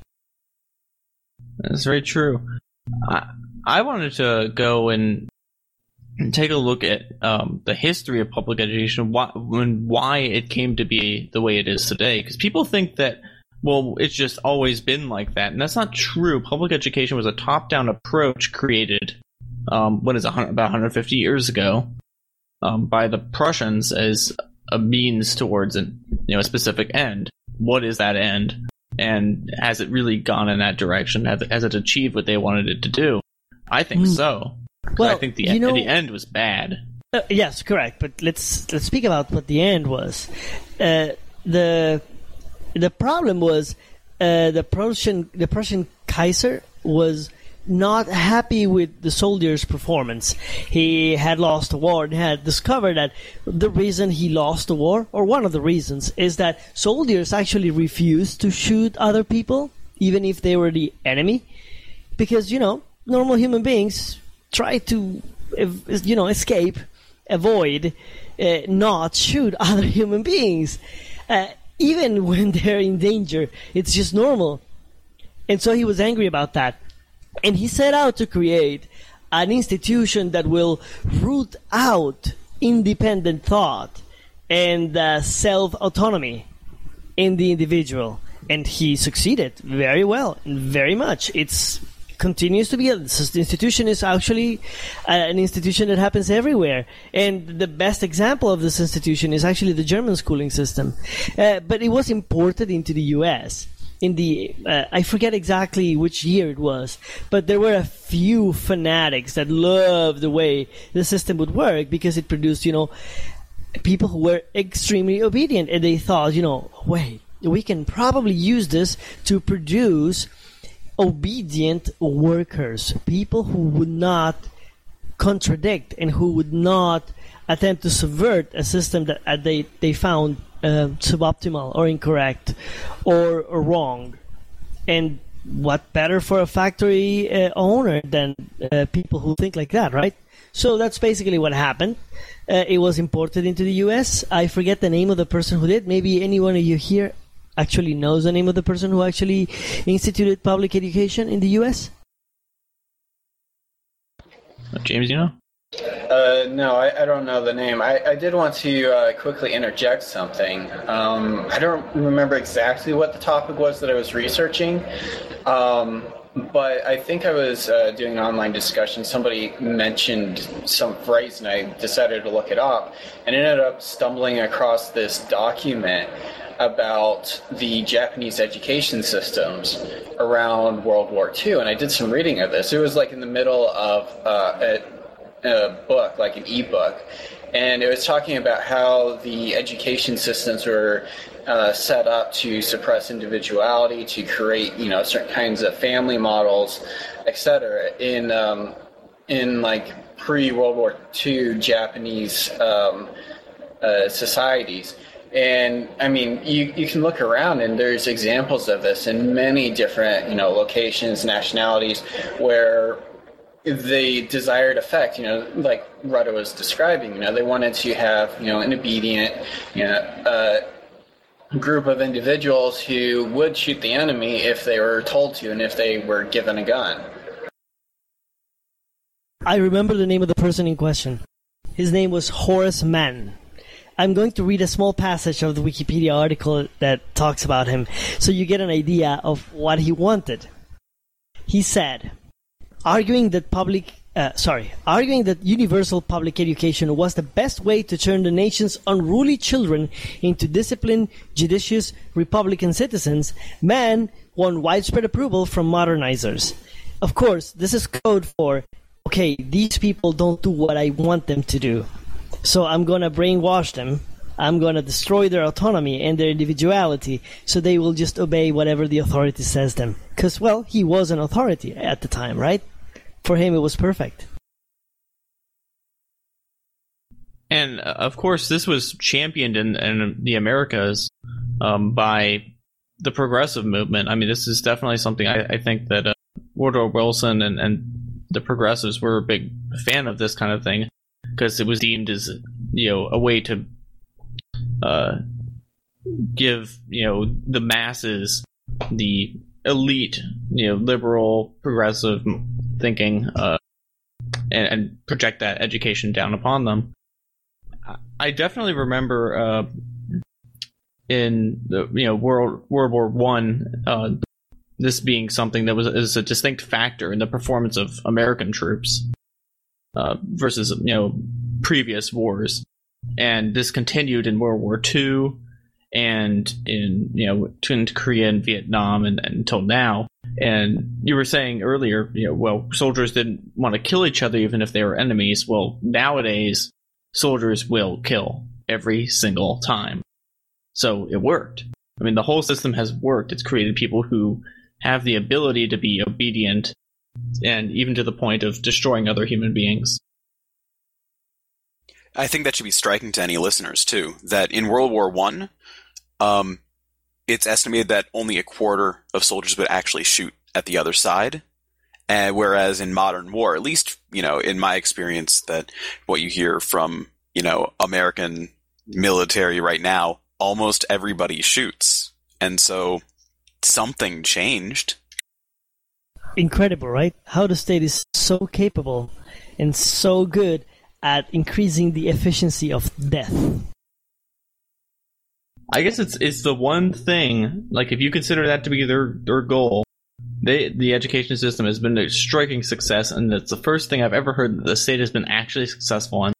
That's very true. I, I wanted to go and, and take a look at um, the history of public education, why, when, why it came to be the way it is today. Because people think that, well, it's just always been like that. And that's not true. Public education was a top-down approach created, um, when is it, about one hundred fifty years ago, um, by the Prussians as a means towards an, you know, a specific end. What is that end? And has it really gone in that direction? Has it, has it achieved what they wanted it to do? I think mm. so. Well, I think the, you know, the end was bad. Uh, yes, correct. But let's let's speak about what the end was. Uh, the the problem was uh, the Prussian the Prussian Kaiser was not happy with the soldiers' performance. He had lost the war and had discovered that the reason he lost the war, or one of the reasons, is that soldiers actually refused to shoot other people, even if they were the enemy, because, you know, normal human beings try to, you know, escape, avoid, uh, not shoot other human beings, uh, even when they're in danger. It's just normal. And so he was angry about that. And he set out to create an institution that will root out independent thought and uh, self-autonomy in the individual. And he succeeded very well, very much. It's continues to be a, this institution is actually uh, an institution that happens everywhere. And the best example of this institution is actually the German schooling system. Uh, but it was imported into the U S in the, uh, I forget exactly which year it was, but there were a few fanatics that loved the way the system would work because it produced, you know, people who were extremely obedient, and they thought, you know, wait, we can probably use this to produce obedient workers, people who would not contradict and who would not attempt to subvert a system that uh, they, they found uh, suboptimal or incorrect or, or wrong. And what better for a factory uh, owner than uh, people who think like that, right? So that's basically what happened. Uh, it was imported into the U S. I forget the name of the person who did. Maybe anyone of you here actually knows the name of the person who actually instituted public education in the U S? James, you know? Uh, no, I, I don't know the name. I, I did want to uh, quickly interject something. Um, I don't remember exactly what the topic was that I was researching, um, but I think I was uh, doing an online discussion. Somebody mentioned some phrase, and I decided to look it up, and ended up stumbling across this document about the Japanese education systems around World War Two, and I did some reading of this. It was like in the middle of uh, a, a book, like an e-book, and it was talking about how the education systems were uh, set up to suppress individuality, to create, you know, certain kinds of family models, et cetera. In um, in like pre-World War Two Japanese um, uh, societies. And I mean, you, you can look around and there's examples of this in many different, you know, locations, nationalities, where the desired effect, you know, like Rudda was describing, you know, they wanted to have, you know, an obedient, you know, uh, group of individuals who would shoot the enemy if they were told to and if they were given a gun. I remember the name of the person in question. His name was Horace Mann. I'm going to read a small passage of the Wikipedia article that talks about him so you get an idea of what he wanted. He said, arguing that public uh, sorry, arguing that universal public education was the best way to turn the nation's unruly children into disciplined, judicious, Republican citizens, Mann won widespread approval from modernizers. Of course, this is code for, okay, these people don't do what I want them to do, so I'm going to brainwash them. I'm going to destroy their autonomy and their individuality so they will just obey whatever the authority says them. Because, well, he was an authority at the time, right? For him, it was perfect. And, uh, of course, this was championed in, in the Americas um, by the progressive movement. I mean, this is definitely something I, I think that uh, Woodrow Wilson and, and the progressives were a big fan of this kind of thing, because it was deemed as, you know, a way to uh, give, you know, the masses, the elite, you know, liberal, progressive thinking, uh, and, and project that education down upon them. I definitely remember uh, in the, you know, World World War One, uh, this being something that was is a distinct factor in the performance of American troops uh, versus, you know, previous wars, and this continued in World War Two and in, you know, in Korea and Vietnam and, and until now. And you were saying earlier, you know, well, soldiers didn't want to kill each other even if they were enemies. Well, nowadays, soldiers will kill every single time. So it worked. I mean, the whole system has worked. It's created people who have the ability to be obedient, and even to the point of destroying other human beings. I think that should be striking to any listeners, too, that in World War One, um, it's estimated that only a quarter of soldiers would actually shoot at the other side. And whereas in modern war, at least, you know, in my experience, that what you hear from, you know, American military right now, almost everybody shoots. And so something changed. Incredible, right? How the state is so capable and so good at increasing the efficiency of death. I guess it's it's the one thing, like, if you consider that to be their, their goal, they the education system has been a striking success, and it's the first thing I've ever heard that the state has been actually successful in.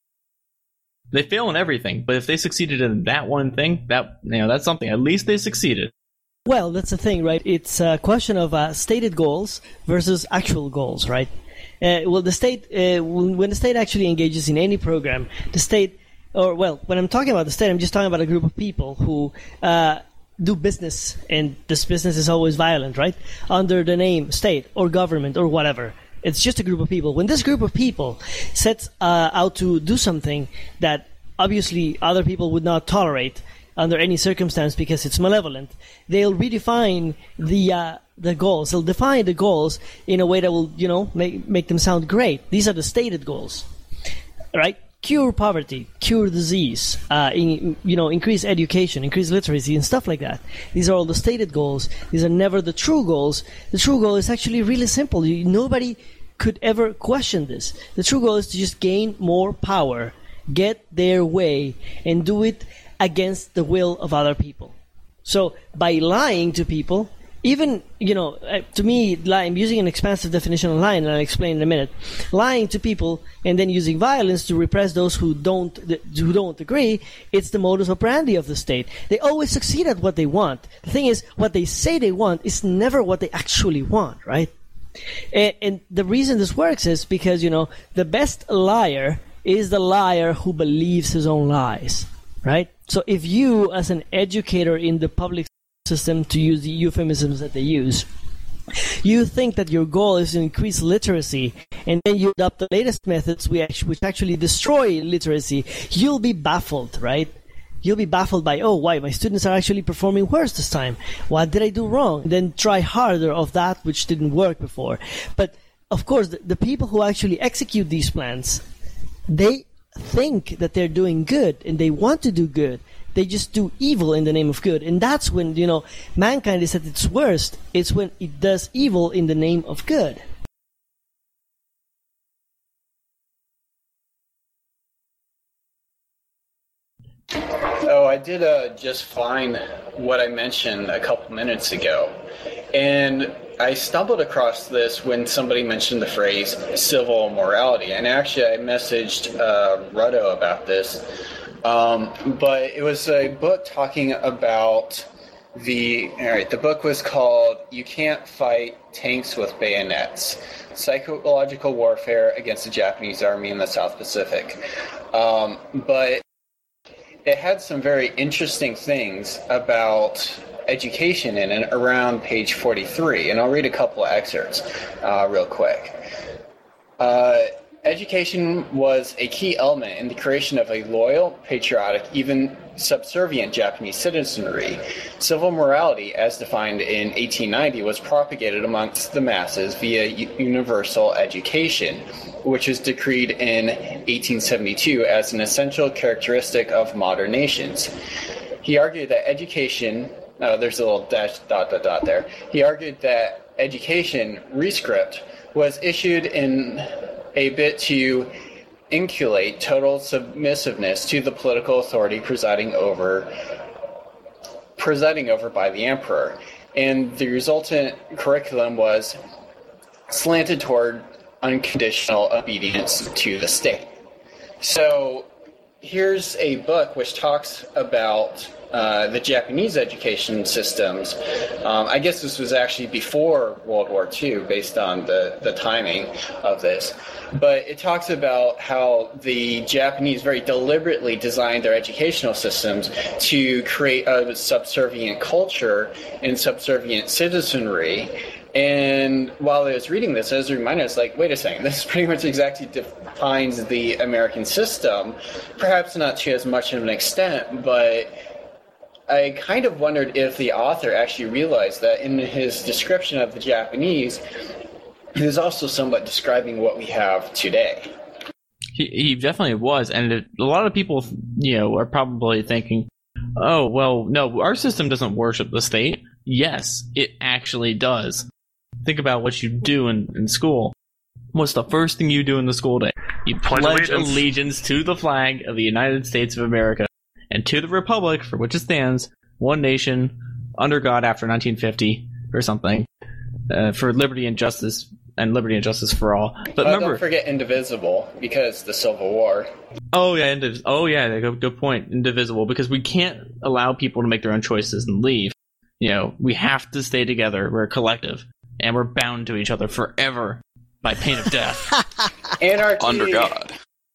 They fail in everything, but if they succeeded in that one thing, that, you know, that's something. At least they succeeded. Well, that's the thing, right? It's a question of uh, stated goals versus actual goals, right? Uh, well, the state, uh, when the state actually engages in any program, the state, or well, when I'm talking about the state, I'm just talking about a group of people who uh, do business, and this business is always violent, right? Under the name state or government or whatever. It's just a group of people. When this group of people sets uh, out to do something that obviously other people would not tolerate under any circumstance because it's malevolent, they'll redefine the uh, the goals. They'll define the goals in a way that will, you know, make make them sound great. These are the stated goals, right? Cure poverty, cure disease, uh, in, you know, increase education, increase literacy, and stuff like that. These are all the stated goals. These are never the true goals. The true goal is actually really simple. You, nobody could ever question this. The true goal is to just gain more power, get their way, and do it against the will of other people. So by lying to people, even, you know, uh, to me, lie, I'm using an expansive definition of lying, and I'll explain in a minute. Lying to people and then using violence to repress those who don't th- who don't agree, it's the modus operandi of the state. They always succeed at what they want. The thing is, what they say they want is never what they actually want, right? And, and the reason this works is because, you know, the best liar is the liar who believes his own lies, right? So if you, as an educator in the public system, to use the euphemisms that they use, you think that your goal is to increase literacy, and then you adopt the latest methods which actually destroy literacy, you'll be baffled, right? you'll be baffled by, oh, why, my students are actually performing worse this time. What did I do wrong? Then try harder of that which didn't work before. But, of course, the, the people who actually execute these plans, they think that they're doing good, and they want to do good. They just do evil in the name of good. And that's when, you know, mankind is at its worst. It's when it does evil in the name of good. Oh, I did uh, just find what I mentioned a couple minutes ago. And I stumbled across this when somebody mentioned the phrase civil morality. And actually, I messaged uh, Ruddo about this. Um, but it was a book talking about the, all right, the book was called You Can't Fight Tanks with Bayonets, Psychological Warfare Against the Japanese Army in the South Pacific. Um, but it had some very interesting things about education in it around page forty-three, and I'll read a couple of excerpts uh, real quick. Uh, Education was a key element in the creation of a loyal, patriotic, even subservient Japanese citizenry. Civil morality, as defined in eighteen ninety, was propagated amongst the masses via universal education, which was decreed in eighteen seventy-two as an essential characteristic of modern nations. He argued that education, oh, there's a little dash dot dot dot there. He argued that education, rescript, was issued in a bit to inculcate total submissiveness to the political authority presiding over presiding over by the emperor, and the resultant curriculum was slanted toward unconditional obedience to the state. So here's a book which talks about uh, the Japanese education systems. Um, I guess this was actually before World War Two, based on the, the timing of this. But it talks about how the Japanese very deliberately designed their educational systems to create a subservient culture and subservient citizenry. And while I was reading this, I was reminded, I was like, wait a second, this pretty much exactly defines the American system, perhaps not to as much of an extent, but I kind of wondered if the author actually realized that in his description of the Japanese, he was also somewhat describing what we have today. He, he definitely was, and it, a lot of people, you know, are probably thinking, oh, well, no, our system doesn't worship the state. Yes, it actually does. Think about what you do in, in school. What's the first thing you do in the school day? You pledge, pledge allegiance. allegiance to the flag of the United States of America and to the republic for which it stands, one nation, under God, after nineteen fifty or something, uh, for liberty and justice, and liberty and justice for all. But uh, remember, don't forget indivisible, because the Civil War. Oh yeah, indiv- oh yeah, good, good point. Indivisible, because we can't allow people to make their own choices and leave. You know, we have to stay together. We're a collective, and we're bound to each other forever by pain of death. Anarchy. Under God.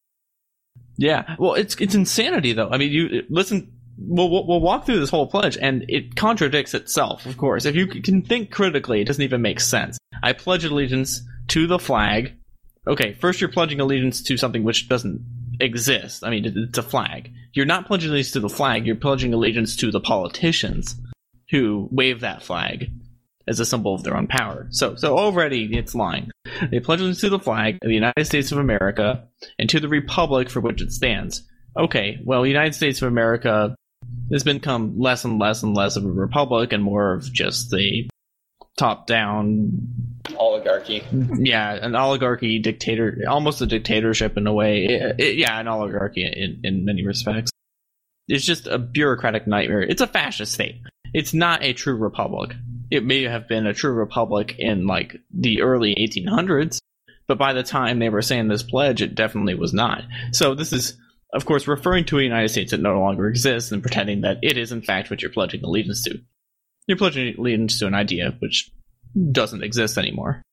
Yeah, well, it's it's insanity, though. I mean, you listen. We'll, we'll we'll walk through this whole pledge, and it contradicts itself. Of course, if you can think critically, it doesn't even make sense. I pledge allegiance to the flag. Okay, first you're pledging allegiance to something which doesn't exist. I mean, it's a flag. You're not pledging allegiance to the flag. You're pledging allegiance to the politicians who wave that flag as a symbol of their own power. So, so already it's lying. They pledge allegiance to the flag of the United States of America and to the republic for which it stands. Okay, well, the United States of America has become less and less and less of a republic and more of just the top-down oligarchy. Yeah, an oligarchy dictator, almost a dictatorship in a way. It, it, yeah, an oligarchy in, in many respects. It's just a bureaucratic nightmare. It's a fascist state. It's not a true republic. It may have been a true republic in, like, the early eighteen hundreds, but by the time they were saying this pledge, it definitely was not. So this is, of course, referring to a United States that no longer exists and pretending that it is, in fact, what you're pledging allegiance to. You're pledging allegiance to an idea which doesn't exist anymore.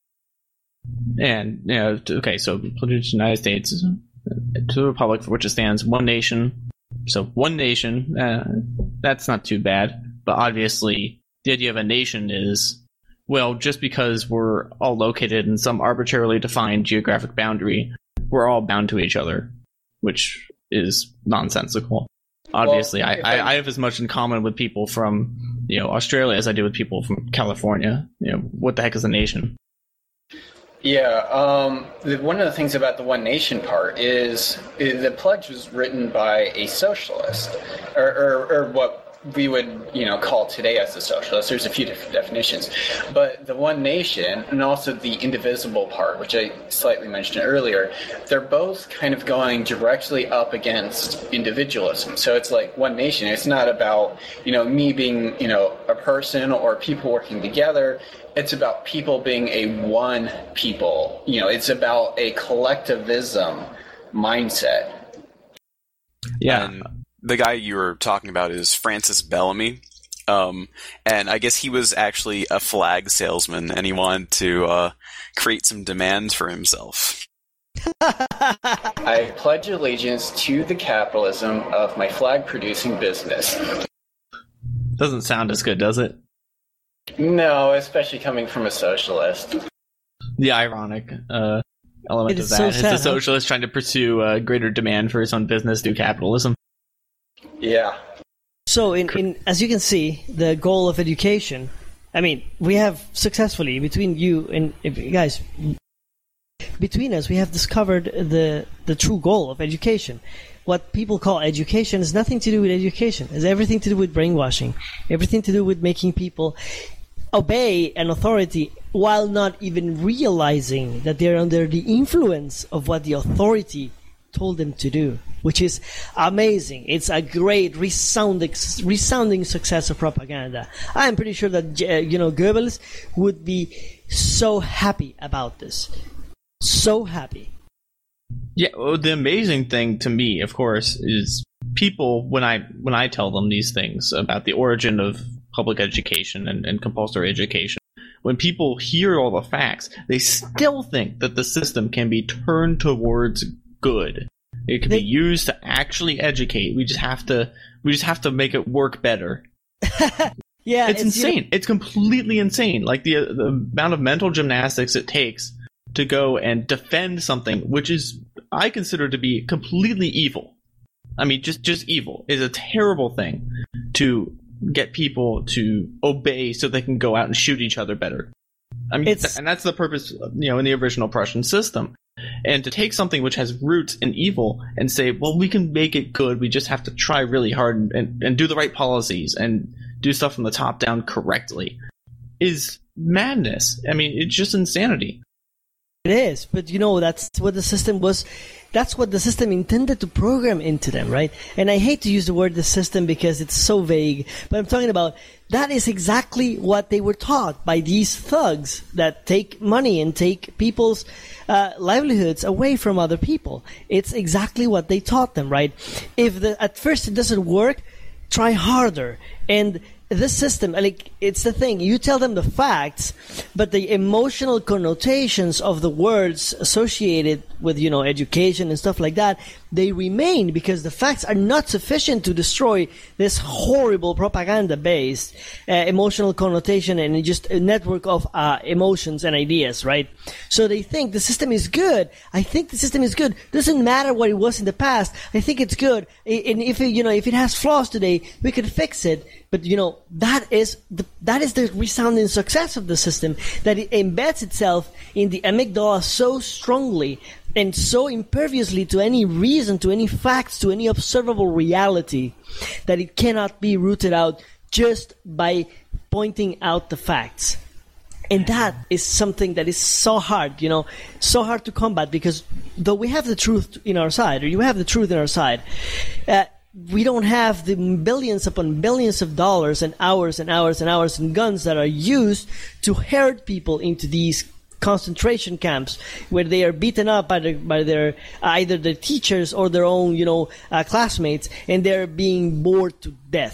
And, you know, okay, so pledging to the United States, to the republic for which it stands, one nation. So one nation, uh, that's not too bad. But obviously, the idea of a nation is, well, just because we're all located in some arbitrarily defined geographic boundary, we're all bound to each other, which is nonsensical. Obviously, Well, I, if I, I- I have as much in common with people from you know Australia as I do with people from California. You know, what the heck is a nation? Yeah, um, the, one of the things about the One Nation part is, is the pledge was written by a socialist, or, or, or what we would, you know, call today as a socialist. There's a few different definitions, but the One Nation and also the indivisible part, which I slightly mentioned earlier, they're both kind of going directly up against individualism. So it's like One Nation. It's not about, you know, me being, you know, a person or people working together. It's about people being a one people. You know, it's about a collectivism mindset. Yeah. And the guy you were talking about is Francis Bellamy. Um, and I guess he was actually a flag salesman, and he wanted to uh, create some demand for himself. I pledge allegiance to the capitalism of my flag-producing business. Doesn't sound as good, does it? No, especially coming from a socialist. The ironic uh, element It of is that so is sad, the huh? socialist trying to pursue uh, greater demand for his own business through capitalism. Yeah. So, in, in as you can see, the goal of education. I mean, we have successfully between you and if you guys, between us, we have discovered the the true goal of education. What people call education has nothing to do with education. It has everything to do with brainwashing. Everything to do with making people obey an authority while not even realizing that they're under the influence of what the authority told them to do, which is amazing. It's a great resounding, resounding success of propaganda. I'm pretty sure that uh, you know Goebbels would be so happy about this, so happy. Yeah, well, the amazing thing to me, of course, is people when I when I tell them these things about the origin of public education and, and compulsory education. When people hear all the facts, they still think that the system can be turned towards good. It can They- be used to actually educate. We just have to we just have to make it work better. Yeah, It's you know, insane. It's completely insane. Like the the amount of mental gymnastics it takes to go and defend something which is I consider to be completely evil. I mean, just just evil is a terrible thing to get people to obey so they can go out and shoot each other better. I mean, It's- th- and that's the purpose, you know, in the original Prussian system. And to take something which has roots in evil and say, well, we can make it good. We just have to try really hard and, and, and do the right policies and do stuff from the top down correctly is madness. I mean, it's just insanity. It is, but you know that's what the system was. That's what the system intended to program into them, right? And I hate to use the word "the system" because it's so vague, but I'm talking about that is exactly what they were taught by these thugs that take money and take people's uh, livelihoods away from other people. It's exactly what they taught them, right? If the, at first it doesn't work, try harder. And this system, like, it's the thing, you tell them the facts, but the emotional connotations of the words associated with, you know, education and stuff like that, they remain because the facts are not sufficient to destroy this horrible propaganda-based uh, emotional connotation and just a network of uh, emotions and ideas, right? So they think the system is good. I think the system is good. Doesn't matter what it was in the past. I think it's good. And if it, you know, if it has flaws today, we could fix it. But you know, that is the that is the resounding success of the system, that it embeds itself in the amygdala so strongly and so imperviously to any reason, to any facts, to any observable reality, that it cannot be rooted out just by pointing out the facts. And that is something that is so hard, you know, so hard to combat, because though we have the truth in our side, or you have the truth in our side, uh, we don't have the billions upon billions of dollars and hours and hours and hours and guns that are used to herd people into these concentration camps where they are beaten up by, the, by their either their teachers or their own, you know, uh, classmates, and they're being bored to death.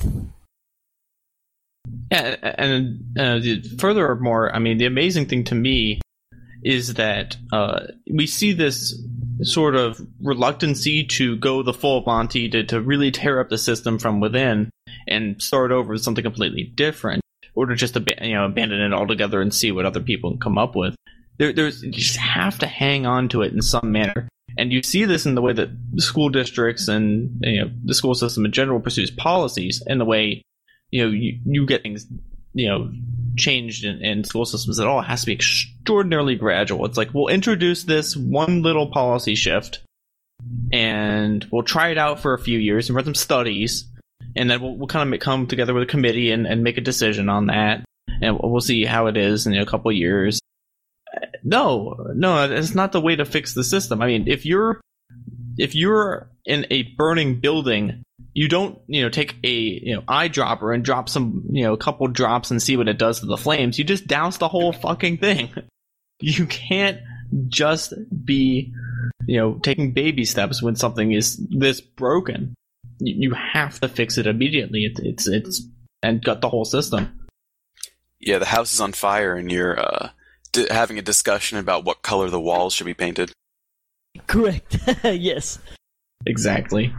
Yeah, and uh, furthermore, I mean, the amazing thing to me is that uh, we see this sort of reluctancy to go the full Monty, to, to really tear up the system from within and start over with something completely different, or to just ab- you know abandon it altogether and see what other people can come up with. There, there's you just have to hang on to it in some manner, And you see this in the way that the school districts and, you know, the school system in general pursues policies, and the way, you know, you, you get things, you know, changed in, in school systems. It all has to be extraordinarily gradual. It's like, we'll introduce this one little policy shift, and we'll try it out for a few years and run some studies, and then we'll, we'll kind of come together with a committee and, and make a decision on that, and we'll see how it is in a couple of years. No, no, it's not the way to fix the system. I mean, if you're if you're in a burning building, you don't, you know, take a, you know, eyedropper and drop some, you know, a couple drops and see what it does to the flames. You just douse the whole fucking thing. You can't just be, you know, taking baby steps when something is this broken. You, you have to fix it immediately. It, it's it's and gut the whole system. Yeah, the house is on fire, and you're uh, d- having a discussion about what color the walls should be painted. Correct. Yes. Exactly.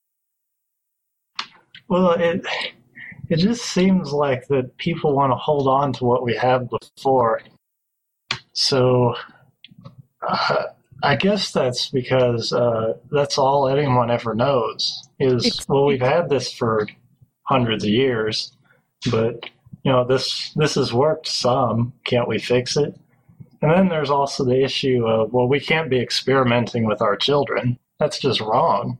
Well, it it just seems like that people want to hold on to what we had before. So uh, I guess that's because uh, that's all anyone ever knows is, It's- well, we've had this for hundreds of years, but, you know, this this has worked some. Can't we fix it? And then there's also the issue of, well, we can't be experimenting with our children. That's just wrong.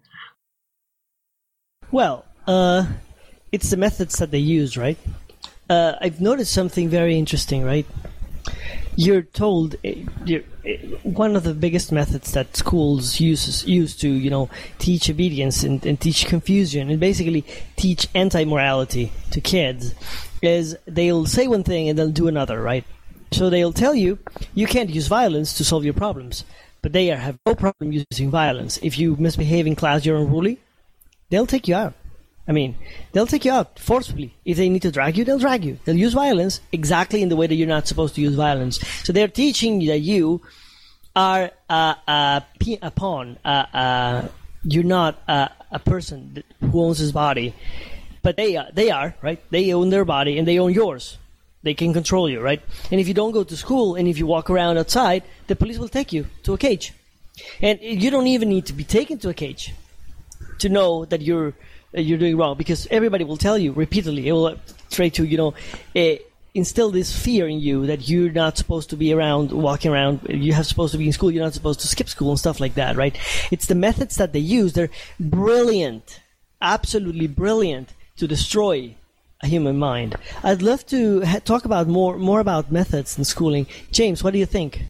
Well, uh, it's the methods that they use, right? Uh, I've noticed something very interesting, right? You're told uh, you're, uh, one of the biggest methods that schools uses use to, you know, teach obedience and, and teach confusion and basically teach anti-morality to kids is they'll say one thing and they'll do another, right? So they'll tell you you can't use violence to solve your problems, but they are, have no problem using violence. If you misbehave in class, you're unruly, they'll take you out. I mean, they'll take you out forcibly. If they need to drag you, they'll drag you. They'll use violence exactly in the way that you're not supposed to use violence. So they're teaching you that you are uh, a, a pawn. Uh, uh, you're not uh, a person who owns his body, but they are, they are, right? They own their body and they own yours. They can control you, right? And if you don't go to school and if you walk around outside, the police will take you to a cage. And you don't even need to be taken to a cage to know that you're you're doing wrong, because everybody will tell you repeatedly. It will try to, you know, uh, instill this fear in you that you're not supposed to be around, walking around. You have supposed to be in school. You're not supposed to skip school and stuff like that, right? It's the methods that they use. They're brilliant, absolutely brilliant to destroy a human mind. I'd love to ha- talk about more more about methods in schooling. James, what do you think?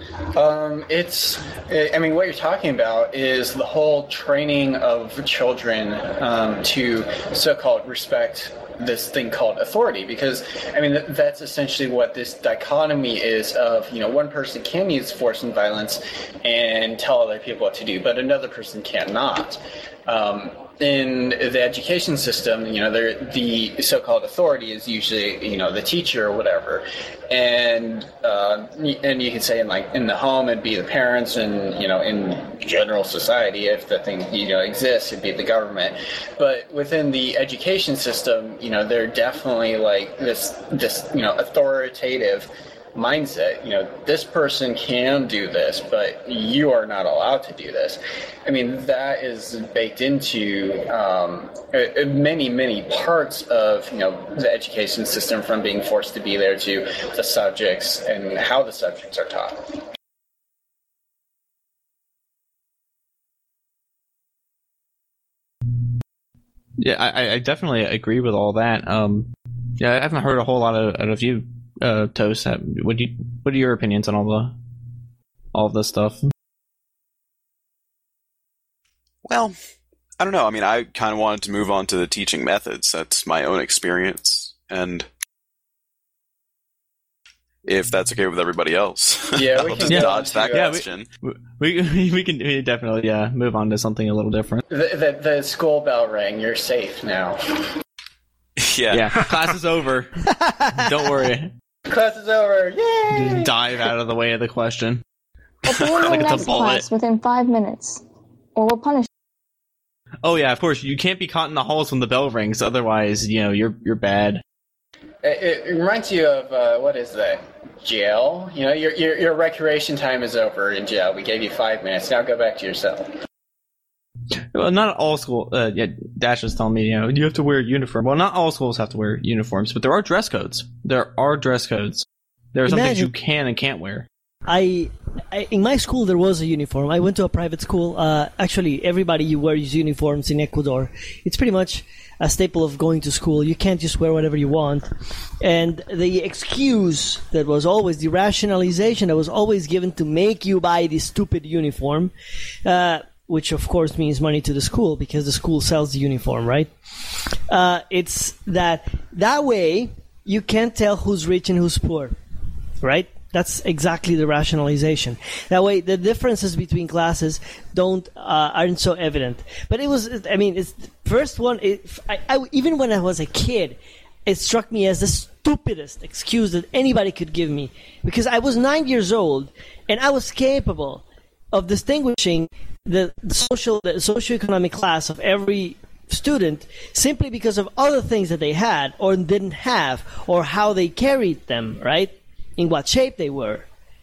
Um, it's, I mean, what you're talking about is the whole training of children um, to so-called respect this thing called authority, because, I mean, that's essentially what this dichotomy is of, you know, one person can use force and violence and tell other people what to do, but another person cannot. Um, in the education system, you know, the so-called authority is usually, you know, the teacher or whatever, and uh, and you could say in like in the home it'd be the parents, and you know, in general society, if the thing you know exists, it'd be the government. But within the education system, you know, they're definitely like this this you know authoritative mindset. You know, this person can do this, but you are not allowed to do this. I mean, that is baked into um, many, many parts of, you know, the education system, from being forced to be there to the subjects and how the subjects are taught. Yeah, I, I definitely agree with all that. Um, yeah, I haven't heard a whole lot of, out of you, uh, Toast. What do you, what are your opinions on all the, all of this stuff? Well, I don't know. I mean, I kind of wanted to move on to the teaching methods. That's my own experience, and if that's okay with everybody else, yeah, we I'll can just dodge that yeah, question. We, we we can we definitely yeah move on to something a little different. The, the, the school bell rang. You're safe now. Yeah, yeah. Class is over. Don't worry. Class is over. Yay! Just dive out of the way of the question. But be in the Like it's a next bullet. class within five minutes, or we'll punish. Oh yeah, of course. You can't be caught in the halls when the bell rings. Otherwise, you know, you're you're bad. It, it reminds you of, uh, what is that? Jail? You know, your, your your recreation time is over in jail. We gave you five minutes. Now go back to your cell. Well, not all school. Uh, yeah, Dash is telling me, you know, you have to wear a uniform. Well, not all schools have to wear uniforms, but there are dress codes. There are dress codes. There are some things you can and can't wear. I, I in my school there was a uniform. I went to a private school. Uh, actually, everybody wears uniforms in Ecuador. It's pretty much a staple of going to school. You can't just wear whatever you want. And the excuse that was always, the rationalization that was always given to make you buy this stupid uniform, uh, which of course means money to the school because the school sells the uniform, right? Uh, it's that that way you can't tell who's rich and who's poor, right? That's exactly the rationalization. That way, the differences between classes don't uh, aren't so evident. But it was, I mean, it's first one. It, I, I, even when I was a kid, it struck me as the stupidest excuse that anybody could give me, because I was nine years old and I was capable of distinguishing the, the social, the socioeconomic class of every student simply because of other things that they had or didn't have, or how they carried them, right? In what shape they were.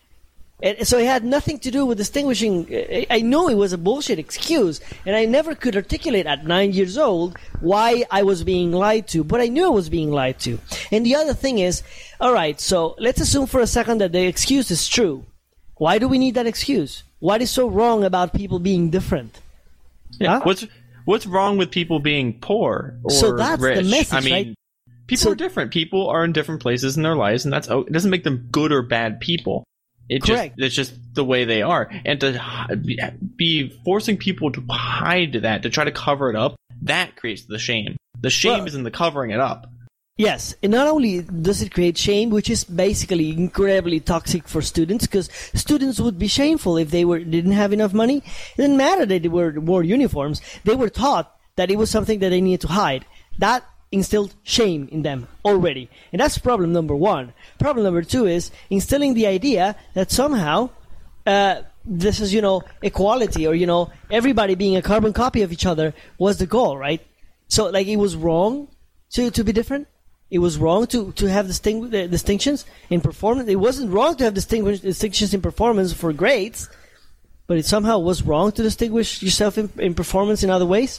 And so it had nothing to do with distinguishing. I know it was a bullshit excuse, and I never could articulate at nine years old why I was being lied to, but I knew I was being lied to. And the other thing is, all right, so let's assume for a second that the excuse is true. Why do we need that excuse? What is so wrong about people being different? Yeah, huh? what's what's wrong with people being poor or so that's rich? the message, I mean, right? people So- are different. People are in different places in their lives, and that's it doesn't make them good or bad people. It Correct. just it's just the way they are, and to hi- be- be forcing people to hide that, to try to cover it up, that creates the shame. The shame Well- is in the covering it up. Yes, and not only does it create shame, which is basically incredibly toxic for students, because students would be shameful if they were didn't have enough money. It didn't matter that they were wore uniforms; they were taught that it was something that they needed to hide. That instilled shame in them already, and that's problem number one. Problem number two is instilling the idea that somehow uh, this is, you know, equality, or you know, everybody being a carbon copy of each other was the goal, right? So, like, it was wrong to to be different. It was wrong to, to have distingu- uh, distinctions in performance. It wasn't wrong to have distinguish- distinctions in performance for grades, but it somehow was wrong to distinguish yourself in, in performance in other ways.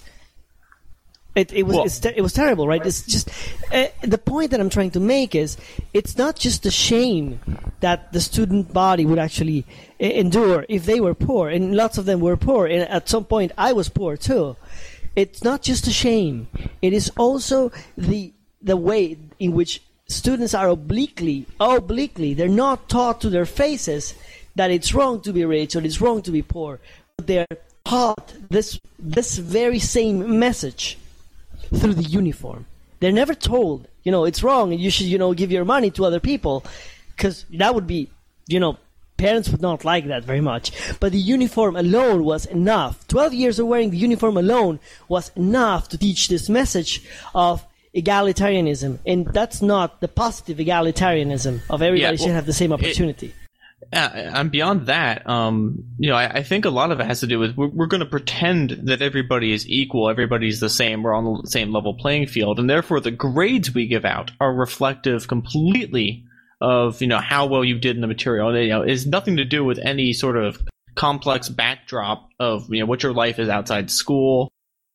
It, it was Well- it's te- it was terrible, right? It's just uh, the point that I'm trying to make is it's not just the shame that the student body would actually uh, endure if they were poor, and lots of them were poor, and at some point I was poor too. It's not just a shame; it is also the the way in which students are obliquely, obliquely, they're not taught to their faces that it's wrong to be rich or it's wrong to be poor. But they're taught this this very same message through the uniform. They're never told, you know, it's wrong and you should, you know, give your money to other people, because that would be, you know, parents would not like that very much. But the uniform alone was enough. Twelve years of wearing the uniform alone was enough to teach this message of egalitarianism, and that's not the positive egalitarianism of everybody Yeah, well, should have the same opportunity. Uh, and beyond that, um, you know, I, I think a lot of it has to do with we're, we're going to pretend that everybody is equal, everybody's the same, we're on the same level playing field, and therefore the grades we give out are reflective completely of, you know, how well you did in the material. You know, it has nothing to do with any sort of complex backdrop of, you know, what your life is outside school,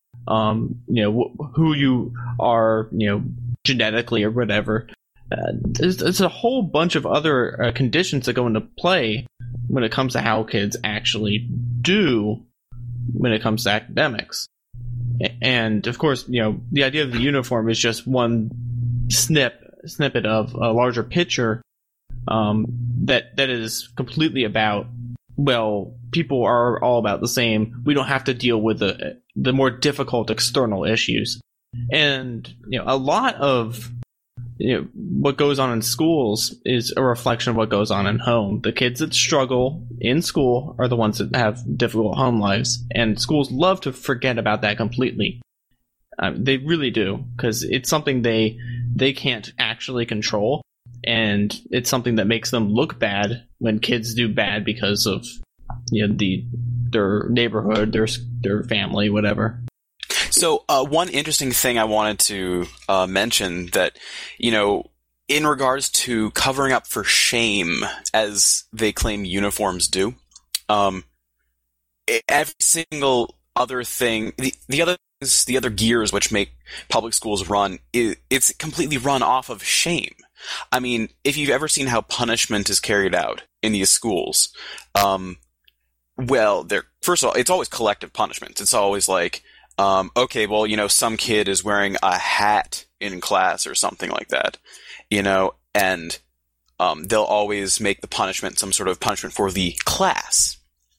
um, you know, wh- who you are, you know, genetically or whatever. Uh, there's, there's a whole bunch of other uh, conditions that go into play when it comes to how kids actually do when it comes to academics. A- And of course, you know, the idea of the uniform is just one snip snippet of a larger picture um, that that is completely about, well, people are all about the same. We don't have to deal with the the more difficult external issues. And you know, a lot of you know, what goes on in schools is a reflection of what goes on in home. The kids that struggle in school are the ones that have difficult home lives, and schools love to forget about that completely. Um, they really do, because it's something they they can't actually control, and it's something that makes them look bad when kids do bad because of, you know, the their neighborhood, their their family, whatever. So uh, one interesting thing I wanted to uh, mention that, you know, in regards to covering up for shame, as they claim uniforms do, um, every single other thing, the, the other the other gears which make public schools run, it, it's completely run off of shame. I mean, if you've ever seen how punishment is carried out in these schools, um, well, they're, first of all, it's always collective punishment. It's always like, um, okay, well, you know, some kid is wearing a hat in class or something like that, you know, and um, they'll always make the punishment some sort of punishment for the class.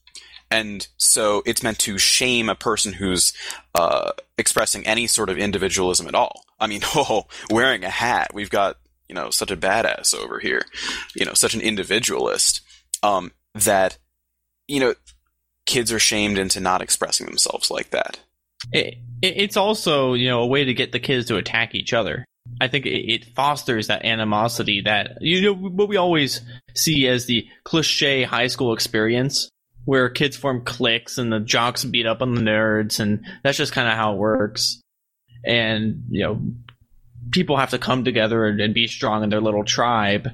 And so it's meant to shame a person who's uh, expressing any sort of individualism at all. I mean, oh, wearing a hat, we've got, you know, such a badass over here, you know, such an individualist, um, that, you know, kids are shamed into not expressing themselves like that. It, it, it's also, you know, a way to get the kids to attack each other. I think it, it fosters that animosity that, you know, what we always see as the cliche high school experience, where kids form cliques and the jocks beat up on the nerds, and that's just kind of how it works. And, you know, people have to come together and, and be strong in their little tribe,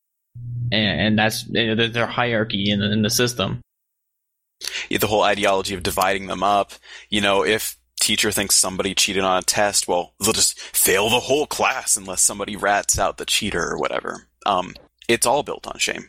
and, and that's, you know, their hierarchy in, in the system. Yeah, the whole ideology of dividing them up. You know, if teacher thinks somebody cheated on a test, well, they'll just fail the whole class unless somebody rats out the cheater or whatever. Um, it's all built on shame.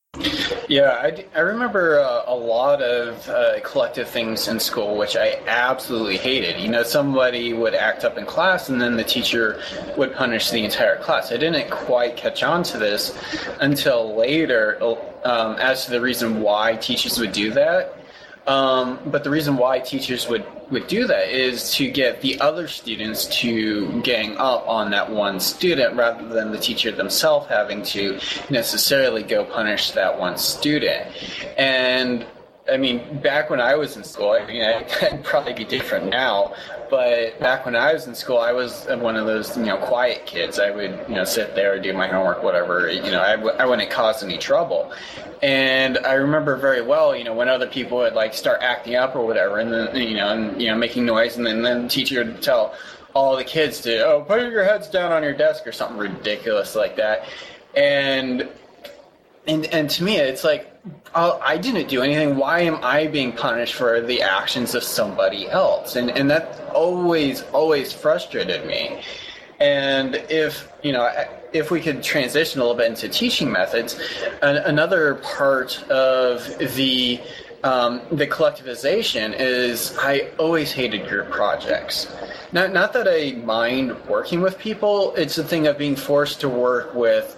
Yeah, I, I remember uh, a lot of uh, collective things in school, which I absolutely hated. You know, somebody would act up in class, and then the teacher would punish the entire class. I didn't quite catch on to this until later, um, as to the reason why teachers would do that. Um, but the reason why teachers would, would do that is to get the other students to gang up on that one student rather than the teacher themselves having to necessarily go punish that one student. And I mean, back when I was in school, I mean, I'd probably be different now, but back when I was in school, I was one of those, you know, quiet kids. I would, you know, sit there, do my homework, whatever, you know, I, w- I wouldn't cause any trouble. And I remember very well, you know, when other people would, like, start acting up or whatever, and then, you know, and, you know, making noise, and then, then the teacher would tell all the kids to, oh, put your heads down on your desk or something ridiculous like that. And And and to me, it's like, oh, I didn't do anything. Why am I being punished for the actions of somebody else? And and that always, always frustrated me. And if, you know, if we could transition a little bit into teaching methods, an, another part of the um, the collectivization is I always hated group projects. Not, not that I mind working with people. It's the thing of being forced to work with,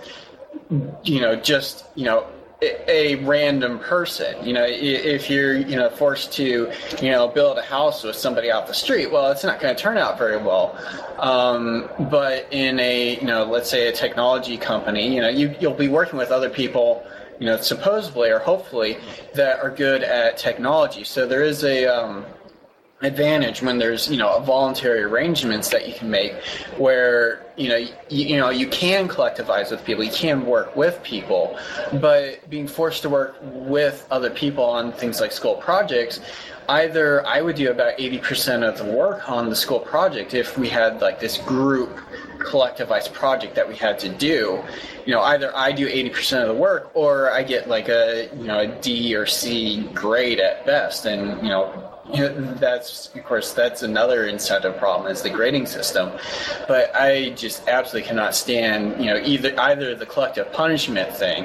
you know, just, you know, a, a random person. You know, if you're, you know, forced to, you know, build a house with somebody off the street, well, it's not going to turn out very well. Um, but in a, you know, let's say a technology company, you know, you, you'll be working with other people, you know, supposedly or hopefully that are good at technology. So there is a, um, advantage when there's, you know, voluntary arrangements that you can make where, you know, you, you know, you can collectivize with people, you can work with people, but being forced to work with other people on things like school projects, either I would do about eighty percent of the work on the school project if we had like this group collectivized project that we had to do. You know, either I do eighty percent of the work or I get like a, you know, a D or C grade at best. And, you know, You know, that's, of course, that's another incentive problem is the grading system. But I just absolutely cannot stand, you know, either either the collective punishment thing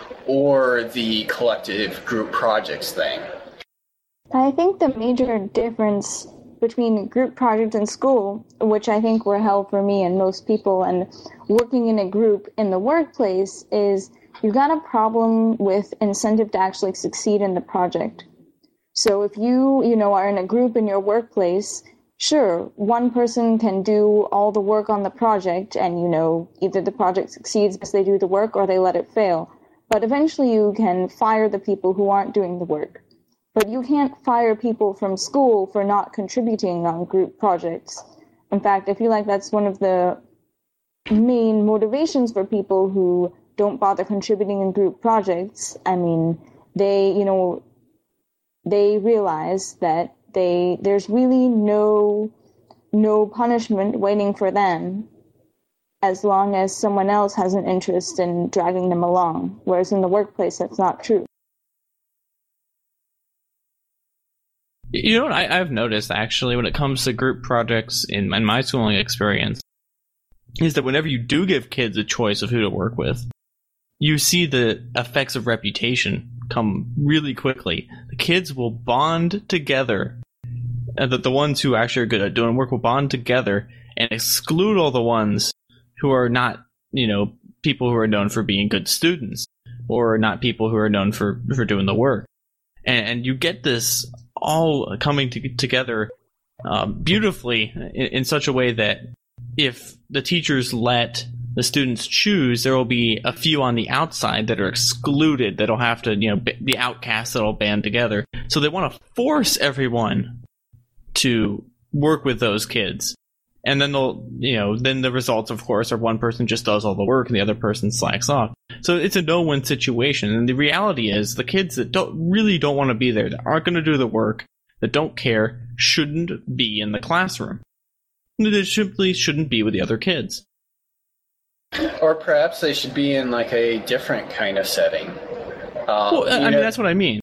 or the collective group projects thing. I think the major difference between group projects in school, which I think were held for me and most people, and working in a group in the workplace is you've got a problem with incentive to actually succeed in the project. So if you, you know, are in a group in your workplace, sure, one person can do all the work on the project and, you know, either the project succeeds because they do the work or they let it fail. But eventually you can fire the people who aren't doing the work. But you can't fire people from school for not contributing on group projects. In fact, I feel like that's one of the main motivations for people who don't bother contributing in group projects. I mean, they, you know, they realize that they there's really no no punishment waiting for them as long as someone else has an interest in dragging them along, whereas in the workplace, that's not true. You know what I, I've noticed, actually, when it comes to group projects in, in my schooling experience, is that whenever you do give kids a choice of who to work with, you see the effects of reputation come really quickly. The kids will bond together, and that the ones who actually are good at doing work will bond together and exclude all the ones who are not, you know, people who are known for being good students, or not people who are known for, for doing the work. And, and you get this all coming to, together um, beautifully in, in such a way that if the teachers let the students choose, there will be a few on the outside that are excluded, that'll have to, you know, the outcasts that'll band together. So they want to force everyone to work with those kids. And then they'll, you know, then the results, of course, are one person just does all the work and the other person slacks off. So it's a no-win situation. And the reality is the kids that don't really don't want to be there, that aren't going to do the work, that don't care, shouldn't be in the classroom. They simply shouldn't be with the other kids. Or perhaps they should be in like a different kind of setting. Um, well, I mean, know, that's what I mean.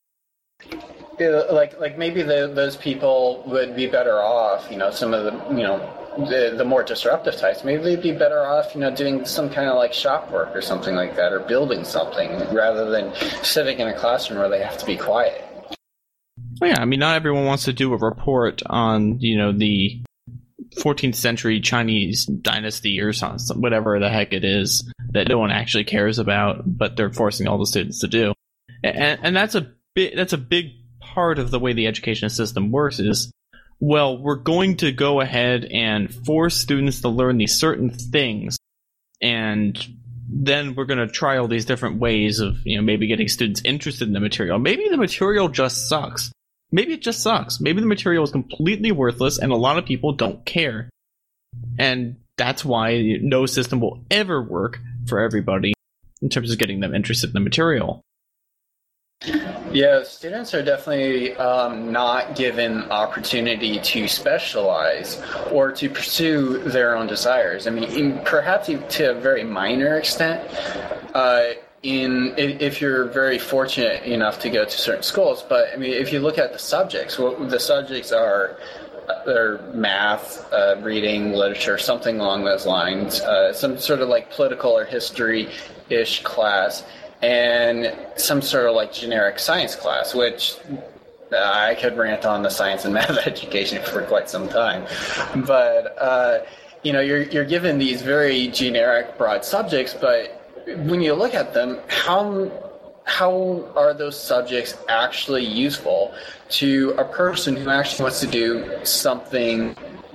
Like, like maybe the, those people would be better off. You know, some of the, you know, the the more disruptive types. Maybe they'd be better off, you know, doing some kind of like shop work or something like that, or building something, rather than sitting in a classroom where they have to be quiet. Well, yeah, I mean, not everyone wants to do a report on, you know, the fourteenth century Chinese dynasty or something, whatever the heck it is that no one actually cares about, but they're forcing all the students to do. And, and that's a big, that's a big part of the way the education system works is, well, we're going to go ahead and force students to learn these certain things, and then we're going to try all these different ways of, you know, maybe getting students interested in the material. Maybe the material just sucks. Maybe it just sucks. Maybe the material is completely worthless and a lot of people don't care. And that's why no system will ever work for everybody in terms of getting them interested in the material. Yeah, students are definitely um, not given opportunity to specialize or to pursue their own desires. I mean, in, perhaps to a very minor extent, uh, in if you're very fortunate enough to go to certain schools. But I mean, if you look at the subjects, what the subjects are, they're math, uh, reading, literature, something along those lines, uh, some sort of like political or history-ish class, and some sort of like generic science class, which uh, I could rant on the science and math education for quite some time. But, uh, you know, you're you're given these very generic, broad subjects, but when you look at them, how how are those subjects actually useful to a person who actually wants to do something,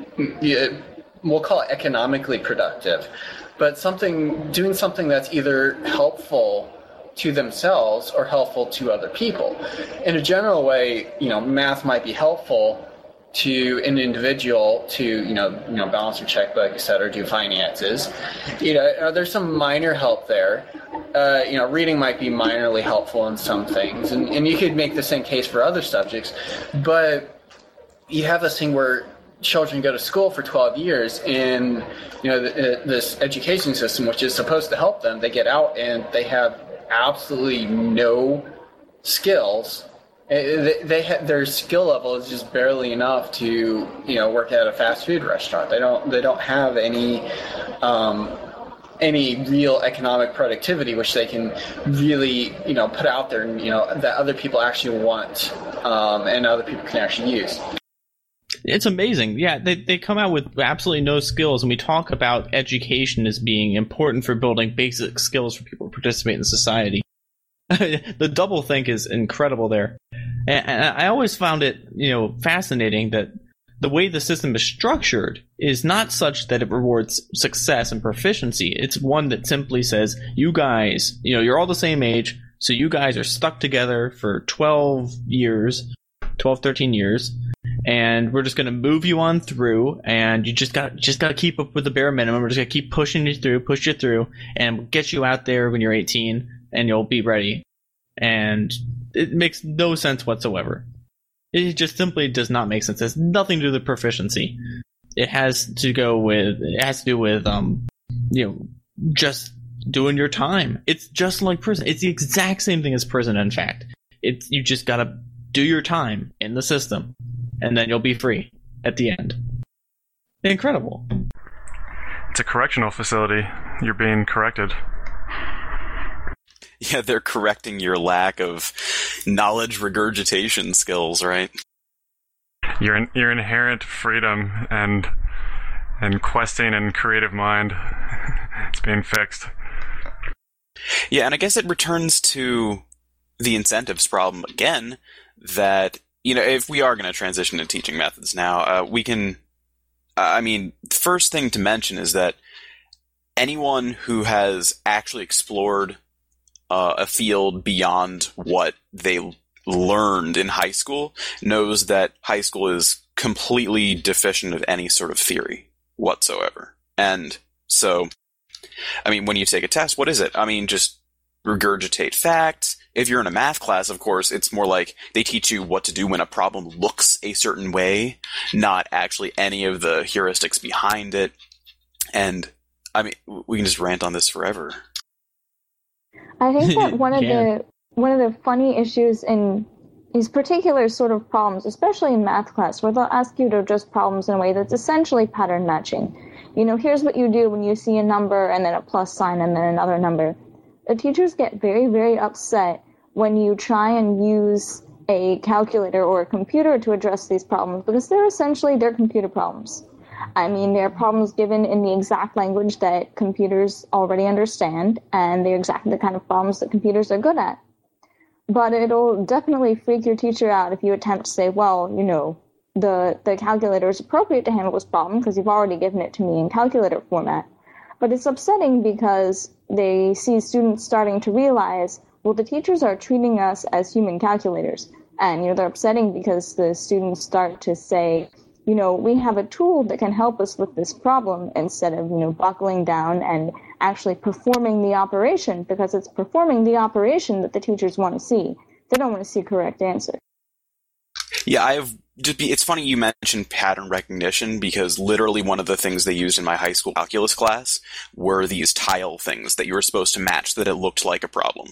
we'll call it economically productive, but something doing something that's either helpful to themselves or helpful to other people. In a general way, you know, math might be helpful to an individual to, you know, you know, balance their checkbook, et cetera, do finances. You know, there's some minor help there. Uh, you know, reading might be minorly helpful in some things, and, and you could make the same case for other subjects. But you have this thing where children go to school for twelve years in, you know, the, this education system, which is supposed to help them. They get out and they have absolutely no skills. They, they ha- their skill level is just barely enough to, you know, work at a fast food restaurant. They don't they don't have any um, any real economic productivity, which they can really, you know, put out there, and, you know, that other people actually want, um, and other people can actually use. It's amazing. Yeah, they they come out with absolutely no skills, and we talk about education as being important for building basic skills for people to participate in society. The double think is incredible there. And, and I always found it, you know, fascinating that the way the system is structured is not such that it rewards success and proficiency. It's one that simply says, you guys, you know, you're all the same age, so you guys are stuck together for twelve years, twelve, thirteen years, and we're just going to move you on through, and you just got just got to keep up with the bare minimum. We're just going to keep pushing you through, push you through, and we'll get you out there when you're eighteen, and you'll be ready. And it makes no sense whatsoever. It just simply does not make sense. It has nothing to do with proficiency. It has to go with, it has to do with um, you know, just doing your time. It's just like prison. It's the exact same thing as prison, in fact. It's you just gotta do your time in the system, and then you'll be free at the end. Incredible. It's a correctional facility. You're being corrected. Yeah, they're correcting your lack of knowledge regurgitation skills, right? Your your inherent freedom and and questing and creative mind. It's being fixed. Yeah, and I guess it returns to the incentives problem again, that, you know, if we are going to transition to teaching methods now, uh, we can, uh, I mean, first thing to mention is that anyone who has actually explored uh, a field beyond what they learned in high school knows that high school is completely deficient of any sort of theory whatsoever. And so, I mean, when you take a test, what is it? I mean, just regurgitate facts. If you're in a math class, of course, it's more like they teach you what to do when a problem looks a certain way, not actually any of the heuristics behind it. And, I mean, we can just rant on this forever. I think that one of Yeah. the one of the funny issues in these particular sort of problems, especially in math class, where they'll ask you to address problems in a way that's essentially pattern matching. You know, here's what you do when you see a number and then a plus sign and then another number. The teachers get very, very upset when you try and use a calculator or a computer to address these problems, because they're essentially they're computer problems. I mean, they're problems given in the exact language that computers already understand, and they're exactly the kind of problems that computers are good at. But it'll definitely freak your teacher out if you attempt to say, well, you know, the, the calculator is appropriate to handle this problem because you've already given it to me in calculator format. But it's upsetting because they see students starting to realize, well, the teachers are treating us as human calculators. And, you know, they're upsetting because the students start to say, you know, we have a tool that can help us with this problem instead of, you know, buckling down and actually performing the operation, because it's performing the operation that the teachers want to see. They don't want to see correct answer. Yeah, I have. Just be, it's funny you mentioned pattern recognition, because literally one of the things they used in my high school calculus class were these tile things that you were supposed to match that it looked like a problem.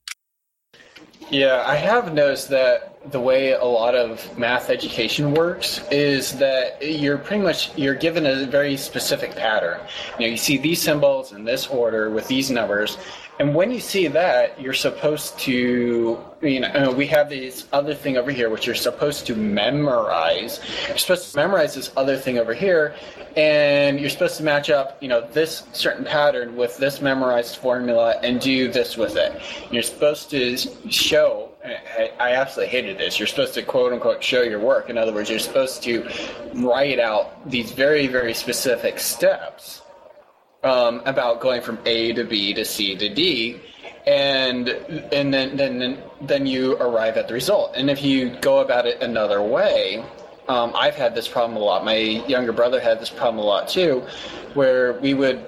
Yeah, I have noticed that the way a lot of math education works is that you're pretty much, you're given a very specific pattern. You know, you see these symbols in this order with these numbers, and when you see that, you're supposed to, you know, we have this other thing over here which you're supposed to memorize. You're supposed to memorize this other thing over here, and you're supposed to match up, you know, this certain pattern with this memorized formula and do this with it. You're supposed to show, I, I absolutely hated this, you're supposed to quote-unquote show your work. In other words, you're supposed to write out these very, very specific steps um, about going from A to B to C to D, and and then, then, then you arrive at the result. And if you go about it another way, Um, I've had this problem a lot. My younger brother had this problem a lot too, where we would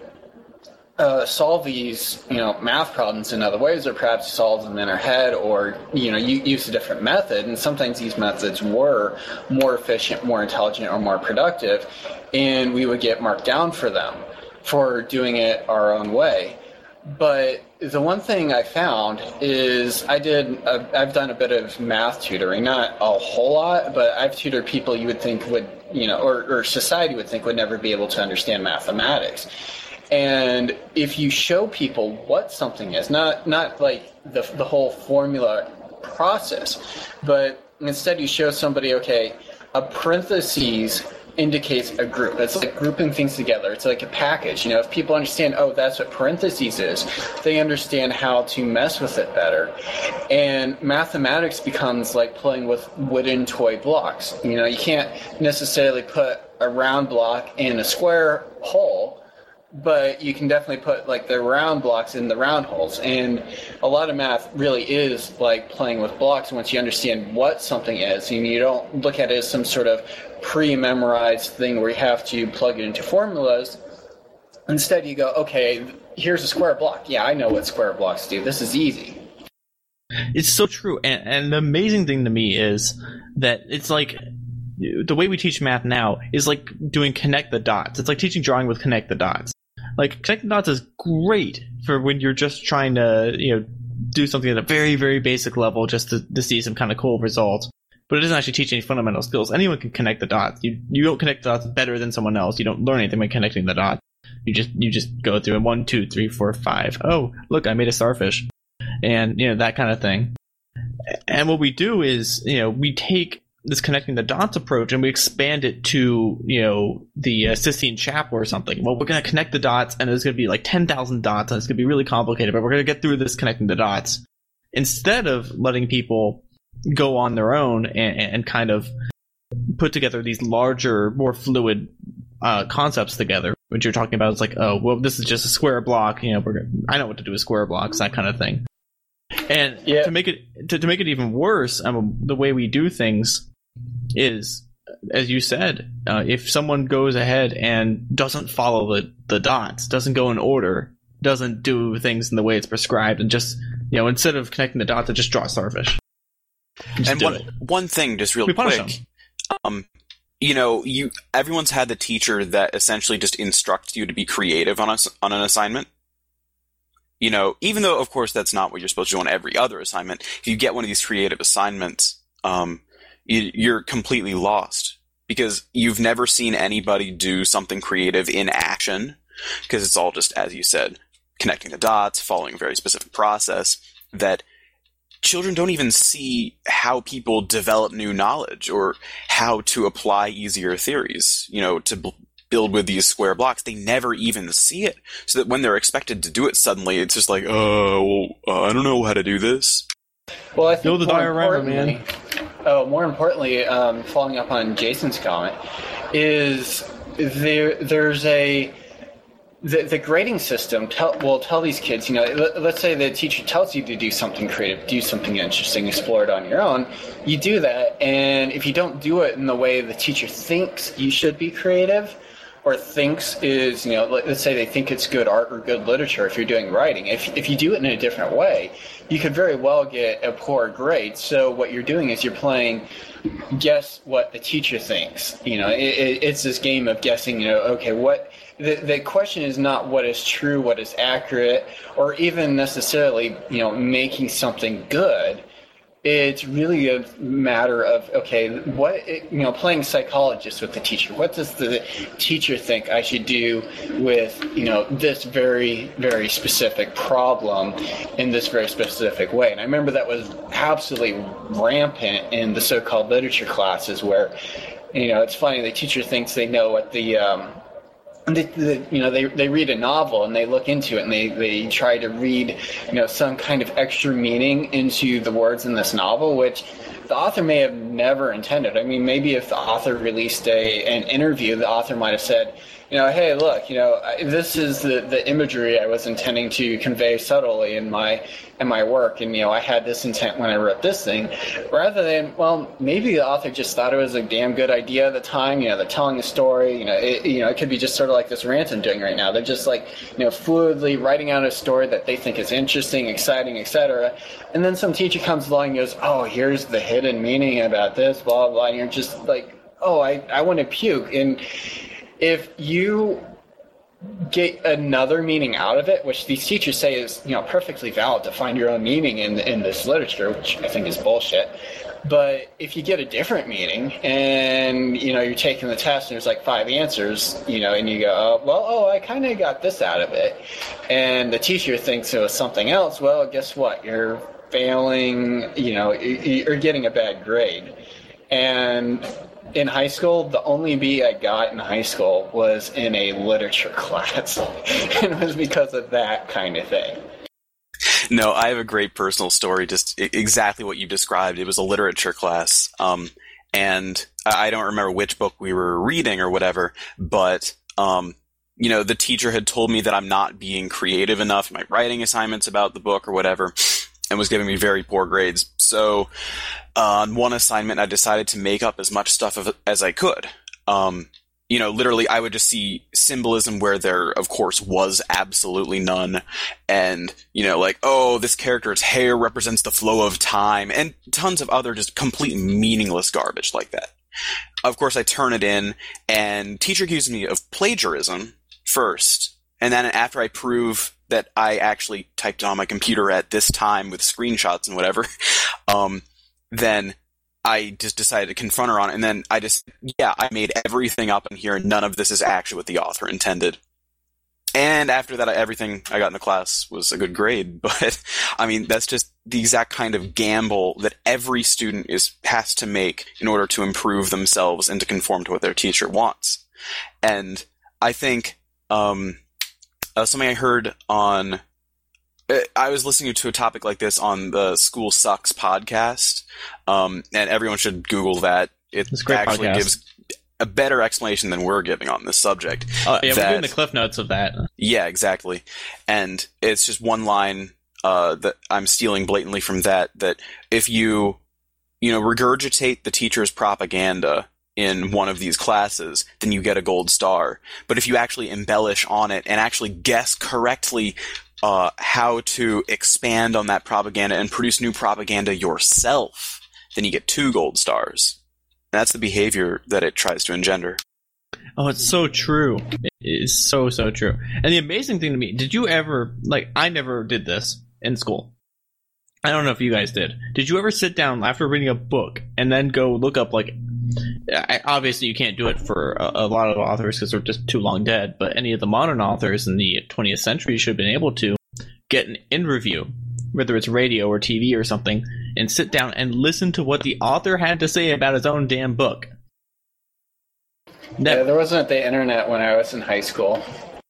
uh, solve these, you know, math problems in other ways, or perhaps solve them in our head, or, you know, you, use a different method. And sometimes these methods were more efficient, more intelligent, or more productive, and we would get marked down for them for doing it our own way. But the one thing I found is I did, a, I've done a bit of math tutoring, not a whole lot, but I've tutored people you would think would, you know, or, or society would think would never be able to understand mathematics. And if you show people what something is, not not like the the whole formula process, but instead you show somebody, okay, a parentheses indicates a group. It's like grouping things together. It's like a package. You know, if people understand, oh, that's what parentheses is, they understand how to mess with it better. And mathematics becomes like playing with wooden toy blocks. You know, you can't necessarily put a round block in a square hole, but you can definitely put like the round blocks in the round holes. And a lot of math really is like playing with blocks once you understand what something is, and you don't look at it as some sort of pre-memorized thing where you have to plug it into formulas. Instead you go, okay, here's a square block. Yeah, I know what square blocks do. This is easy. It's so true. And, and the amazing thing to me is that it's like the way we teach math now is like doing connect the dots. It's like teaching drawing with connect the dots. Like, connecting dots is great for when you're just trying to, you know, do something at a very, very basic level just to, to see some kind of cool result. But it doesn't actually teach any fundamental skills. Anyone can connect the dots. You you don't connect the dots better than someone else. You don't learn anything by connecting the dots. You just you just go through it. One, two, three, four, five. Oh, look, I made a starfish. And, you know, that kind of thing. And what we do is, you know, we take this connecting the dots approach and we expand it to, you know, the uh, Sistine Chapel or something. Well, we're going to connect the dots, and there's going to be like ten thousand dots, and it's going to be really complicated, but we're going to get through this connecting the dots. Instead of letting people go on their own and, and kind of put together these larger, more fluid uh, concepts together. What you're talking about is like, oh, well, this is just a square block. You know, we're gonna, I know what to do with square blocks, that kind of thing. And yeah. to make it to, to make it even worse, um, the way we do things is, as you said, uh, if someone goes ahead and doesn't follow the, the dots, doesn't go in order, doesn't do things in the way it's prescribed, and just, you know, instead of connecting the dots, I just draw a starfish. Just and one it. one thing, just real we quick, um, you know, you everyone's had the teacher that essentially just instructs you to be creative on a, on an assignment. You know, even though, of course, that's not what you're supposed to do on every other assignment, if you get one of these creative assignments, um, you, you're completely lost because you've never seen anybody do something creative in action, because it's all just, as you said, connecting the dots, following a very specific process, that children don't even see how people develop new knowledge or how to apply easier theories, you know, to b- build with these square blocks. They never even see it, so that when they're expected to do it suddenly, it's just like, oh, well, uh, I don't know how to do this. Well, I think Build the more diorama, importantly, man. Oh, more importantly, um, following up on Jason's comment, is there there's a the, the grading system tell, will tell these kids, you know, let, let's say the teacher tells you to do something creative, do something interesting, explore it on your own. You do that, and if you don't do it in the way the teacher thinks you should be creative, or thinks is, you know, let's say they think it's good art or good literature if you're doing writing. If if you do it in a different way, you could very well get a poor grade. So what you're doing is you're playing guess what the teacher thinks. You know, it, it, it's this game of guessing, you know, okay, what the, the question is not what is true, what is accurate, or even necessarily, you know, making something good. It's really a matter of, okay, what, you know, playing psychologist with the teacher. What does the teacher think I should do with, you know, this very, very specific problem in this very specific way? And I remember that was absolutely rampant in the so-called literature classes where, you know, it's funny, the teacher thinks they know what the, um, They, they, you know, they they read a novel and they look into it and they, they try to read, you know, some kind of extra meaning into the words in this novel, which the author may have never intended. I mean, maybe if the author released a an interview, the author might have said, you know, hey, look, you know, this is the, the imagery I was intending to convey subtly in my in my work, and, you know, I had this intent when I wrote this thing, rather than, well, maybe the author just thought it was a damn good idea at the time. You know, they're telling a story. You know, it, you know, it could be just sort of like this rant I'm doing right now. They're just like, you know, fluidly writing out a story that they think is interesting, exciting, et cetera. And then some teacher comes along and goes, oh, here's the hidden meaning about this, blah, blah, and you're just like, oh, I, I want to puke. And if you get another meaning out of it, which these teachers say is, you know, perfectly valid to find your own meaning in in this literature, which I think is bullshit. But if you get a different meaning and, you know, you're taking the test and there's like five answers, you know, and you go, oh, well, oh, I kind of got this out of it. And the teacher thinks it was something else. Well, guess what? You're failing, you know, you're getting a bad grade. And in high school, the only B I got in high school was in a literature class. And it was because of that kind of thing. No, I have a great personal story, just exactly what you described. It was a literature class, um, and I don't remember which book we were reading or whatever, but, um, you know, the teacher had told me that I'm not being creative enough in my writing assignments about the book or whatever, and was giving me very poor grades. So uh, on one assignment, I decided to make up as much stuff of, as I could. Um, you know, literally, I would just see symbolism where there, of course, was absolutely none. And, you know, like, oh, this character's hair represents the flow of time, and tons of other just complete meaningless garbage like that. Of course, I turn it in, and teacher accuses me of plagiarism first. and then after I prove that I actually typed it on my computer at this time with screenshots and whatever, um, then I just decided to confront her on it, and then I just, yeah, I made everything up in here, and none of this is actually what the author intended. And after that, everything I got in the class was a good grade, but, I mean, that's just the exact kind of gamble that every student is has to make in order to improve themselves and to conform to what their teacher wants. And I think um, uh, something I heard on – I was listening to a topic like this on the School Sucks podcast, um, and everyone should Google that. It It's a great actually podcast. gives a better explanation than we're giving on this subject. Uh, yeah, that- we're doing the cliff notes of that. Yeah, exactly. And it's just one line uh, that I'm stealing blatantly from that, that if you, you know, regurgitate the teacher's propaganda in one of these classes, then you get a gold star. But if you actually embellish on it and actually guess correctly uh, how to expand on that propaganda and produce new propaganda yourself, then you get two gold stars. And that's the behavior that it tries to engender. Oh, it's so true. It is so, so true. And the amazing thing to me, did you ever, like, I never did this in school. I don't know if you guys did. Did you ever sit down after reading a book and then go look up, like, I, obviously you can't do it for a, a lot of authors because they're just too long dead, but any of the modern authors in the twentieth century should have been able to get an interview, whether it's radio or T V or something, and sit down and listen to what the author had to say about his own damn book. Never. Yeah, there wasn't the internet when I was in high school.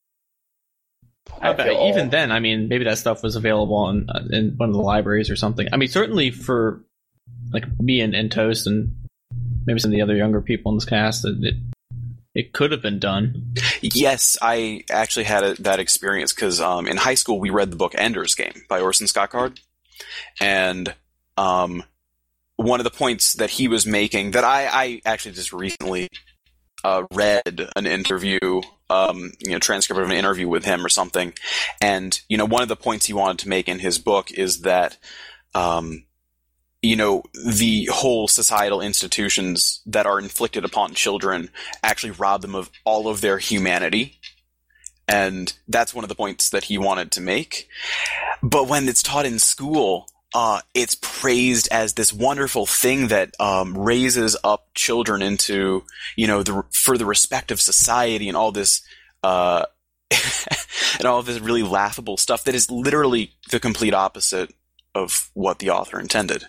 I bet feel even old. then, I mean, maybe that stuff was available in, uh, in one of the libraries or something. I mean, certainly for like me and, and Toast and maybe some of the other younger people in this cast, it it, it could have been done. Yes, I actually had a, that experience because um, in high school we read the book Ender's Game by Orson Scott Card, and um, one of the points that he was making that I, I actually just recently uh, read an interview, um, you know, transcript of an interview with him or something, and you know, one of the points he wanted to make in his book is that, um, you know, the whole societal institutions that are inflicted upon children actually rob them of all of their humanity. And that's one of the points that he wanted to make. But when it's taught in school, uh, it's praised as this wonderful thing that um, raises up children into, you know, the, for the respect of society and all this, uh, and all of this really laughable stuff that is literally the complete opposite of what the author intended.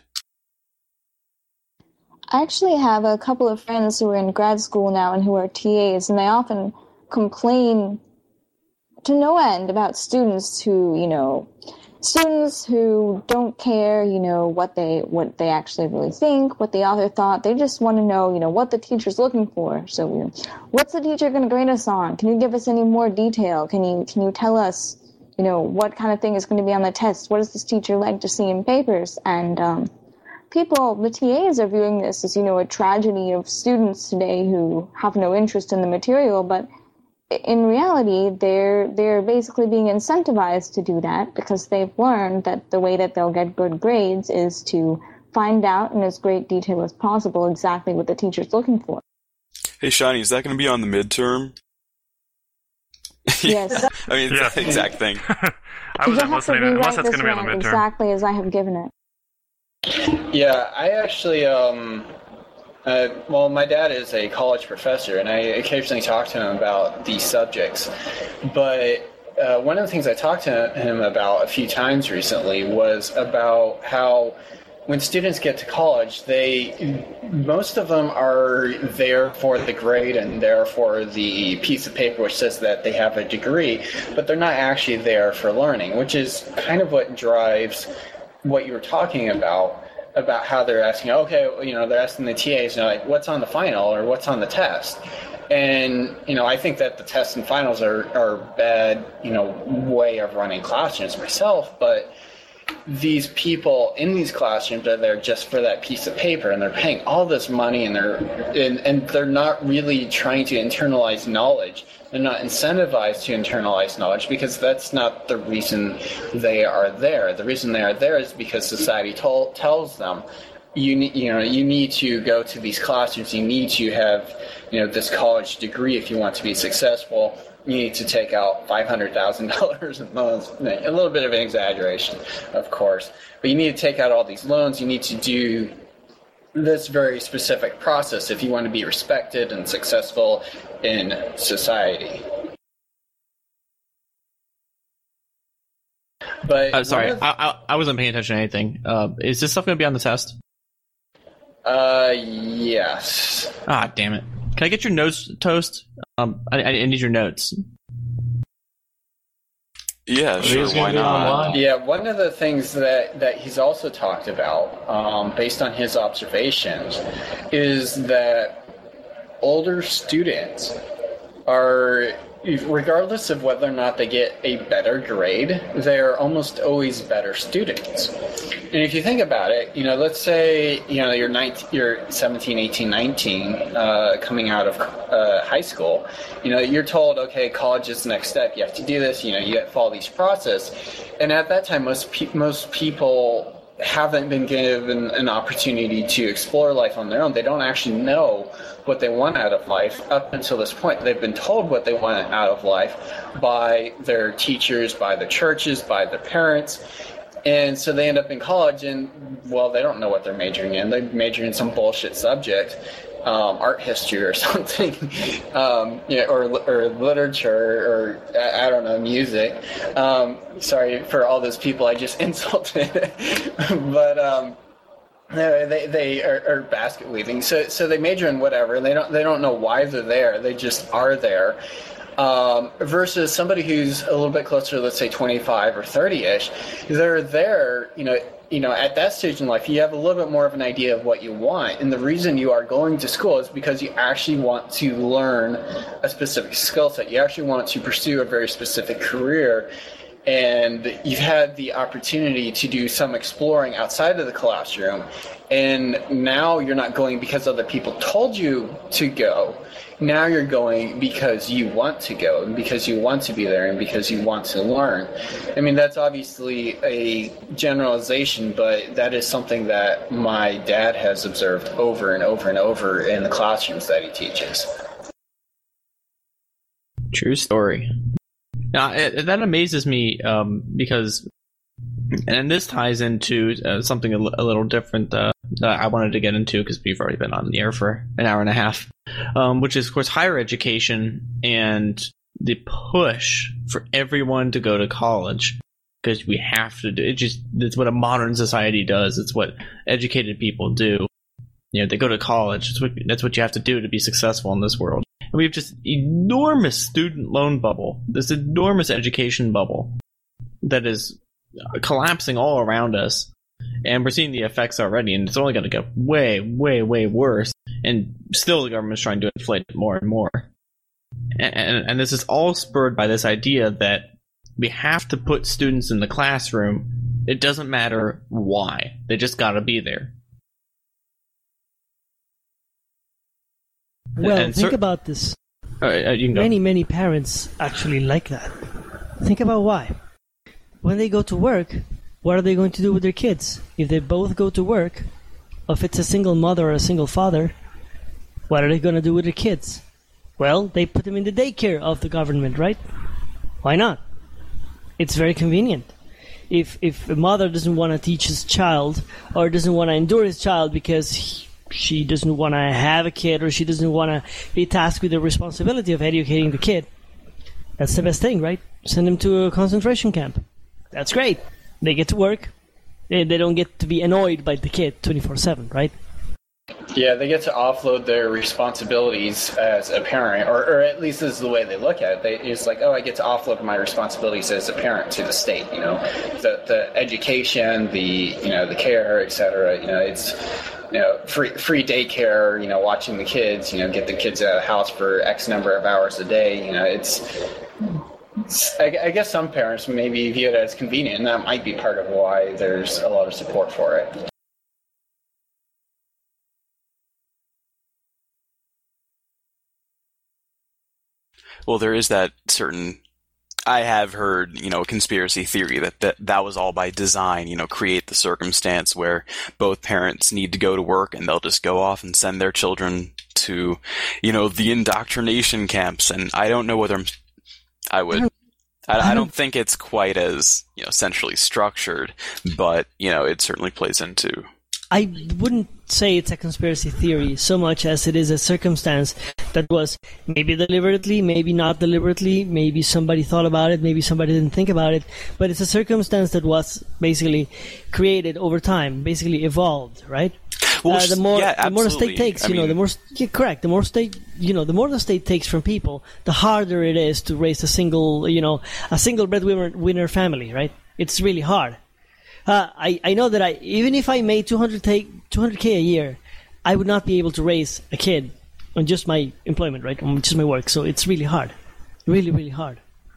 I actually have a couple of friends who are in grad school now and who are T As, and they often complain to no end about students who, you know, students who don't care, you know, what they what they actually really think, what the author thought. They just want to know, you know, what the teacher's looking for. So, you know, what's the teacher going to grade us on? Can you give us any more detail? Can you can you tell us, you know, what kind of thing is going to be on the test? What does this teacher like to see in papers? And um, people, the T As are viewing this as, you know, a tragedy of students today who have no interest in the material, but in reality, they're they're basically being incentivized to do that because they've learned that the way that they'll get good grades is to find out in as great detail as possible exactly what the teacher's looking for. Hey, Shiny, is that going to be on the midterm? Yes. I mean, it's Yeah. the exact thing. I You'll wasn't have to listening to, rewrite unless that's this going to be on the one midterm. exactly as I have given it. Yeah, I actually, um, uh, well, my dad is a college professor, and I occasionally talk to him about these subjects. But uh, one of the things I talked to him about a few times recently was about how when students get to college, they most of them are there for the grade and there for the piece of paper which says that they have a degree, but they're not actually there for learning, which is kind of what drives what you were talking about, about how they're asking, okay, you know, they're asking the T As, you know, like, what's on the final or what's on the test? And, you know, I think that the tests and finals are, are bad, you know, way of running classrooms myself, but these people in these classrooms are there just for that piece of paper, and they're paying all this money, and they're and, and they're not really trying to internalize knowledge. They're not incentivized to internalize knowledge because that's not the reason they are there. The reason they are there is because society tol- tells them you need, you know, you need to go to these classrooms. You need to have, you know, this college degree if you want to be successful. you need to take out five hundred thousand dollars in loans. A little bit of an exaggeration, of course. But you need to take out all these loans. You need to do this very specific process if you want to be respected and successful in society. But uh, sorry, of, I, I I wasn't paying attention to anything. Uh, is this stuff going to be on the test? Uh, yes. Ah, damn it! Can I get your notes, Toast? Um, I, I need your notes. Yeah, Are sure. these Why gonna be not? online? Yeah, one of the things that, that he's also talked about, um, based on his observations, is that older students are, regardless of whether or not they get a better grade, they are almost always better students. And if you think about it, you know, let's say, you know, you're nineteen, you're seventeen, eighteen, nineteen, uh, coming out of uh, high school, you know, you're told, okay, college is the next step. You have to do this, you know, you have to follow these process. And at that time, most pe- most people haven't been given an opportunity to explore life on their own. They don't actually know what they want out of life up until this point. They've been told what they want out of life by their teachers, by the churches, by their parents. And so they end up in college and, well, they don't know what they're majoring in. They major in some bullshit subject, um, art history or something, um, you know, or, or literature, or, I don't know, music. Um, sorry for all those people I just insulted. But um, they they are, are basket weaving. So so they major in whatever. They don't they don't know why they're there. They just are there. Um, versus somebody who's a little bit closer, let's say twenty-five or thirty-ish, they're there, you know, you know, at that stage in life, you have a little bit more of an idea of what you want. And the reason you are going to school is because you actually want to learn a specific skill set. You actually want to pursue a very specific career. And you've had the opportunity to do some exploring outside of the classroom. And now you're not going because other people told you to go. Now you're going because you want to go, and because you want to be there, and because you want to learn. I mean, that's obviously a generalization, but that is something that my dad has observed over and over and over in the classrooms that he teaches. True story. Now, it, that amazes me um, because, and this ties into uh, something a, l- a little different uh, that I wanted to get into because we've already been on the air for an hour and a half, um, which is, of course, higher education and the push for everyone to go to college because we have to do it. Just it's what a modern society does. It's what educated people do. You know, they go to college. That's what that's what you have to do to be successful in this world. And we have just enormous student loan bubble, this enormous education bubble that is collapsing all around us. And we're seeing the effects already, and it's only going to get way, way, way worse. And still the government's trying to inflate it more and more. And, and, and this is all spurred by this idea that we have to put students in the classroom. It doesn't matter why. They just got to be there. Well, And think cer- about this. Uh, you can go. Many, many parents actually like that. Think about why. When they go to work, what are they going to do with their kids? If they both go to work, or if it's a single mother or a single father, what are they going to do with their kids? Well, they put them in the daycare of the government, right? Why not? It's very convenient. If if a mother doesn't want to teach his child, or doesn't want to endure his child because he, she doesn't want to have a kid, or she doesn't want to be tasked with the responsibility of educating the kid, that's the best thing, right? Send them to a concentration camp. That's great. They get to work. They, they don't get to be annoyed by the kid twenty-four seven, right? Yeah, they get to offload their responsibilities as a parent, or, or at least this is the way they look at it. They, it's like, oh, I get to offload my responsibilities as a parent to the state. You know, the the education, the you know the care, et cetera. You know, it's you know free free daycare. You know, watching the kids. You know, get the kids out of the house for X number of hours a day. You know, it's. I, I guess some parents maybe view it as convenient, and that might be part of why there's a lot of support for it. Well, there is that certain... I have heard, you know, a conspiracy theory that, that that was all by design, you know, create the circumstance where both parents need to go to work and they'll just go off and send their children to, you know, the indoctrination camps. And I don't know whether I'm I would. I, I don't think it's quite as, you know, centrally structured, but, you know, it certainly plays into. I wouldn't say it's a conspiracy theory so much as it is a circumstance that was maybe deliberately, maybe not deliberately, maybe somebody thought about it, maybe somebody didn't think about it, but it's a circumstance that was basically created over time, basically evolved, right? Well, uh, the more yeah, the more the state takes, I you mean, know, the more yeah, correct, the more state, you know, the more the state takes from people, the harder it is to raise a single, you know, a single breadwinner winner family, right? It's really hard. Uh, I I know that I even if I made two hundred k a year, I would not be able to raise a kid on just my employment, right? On just my work. So it's really hard, really really hard.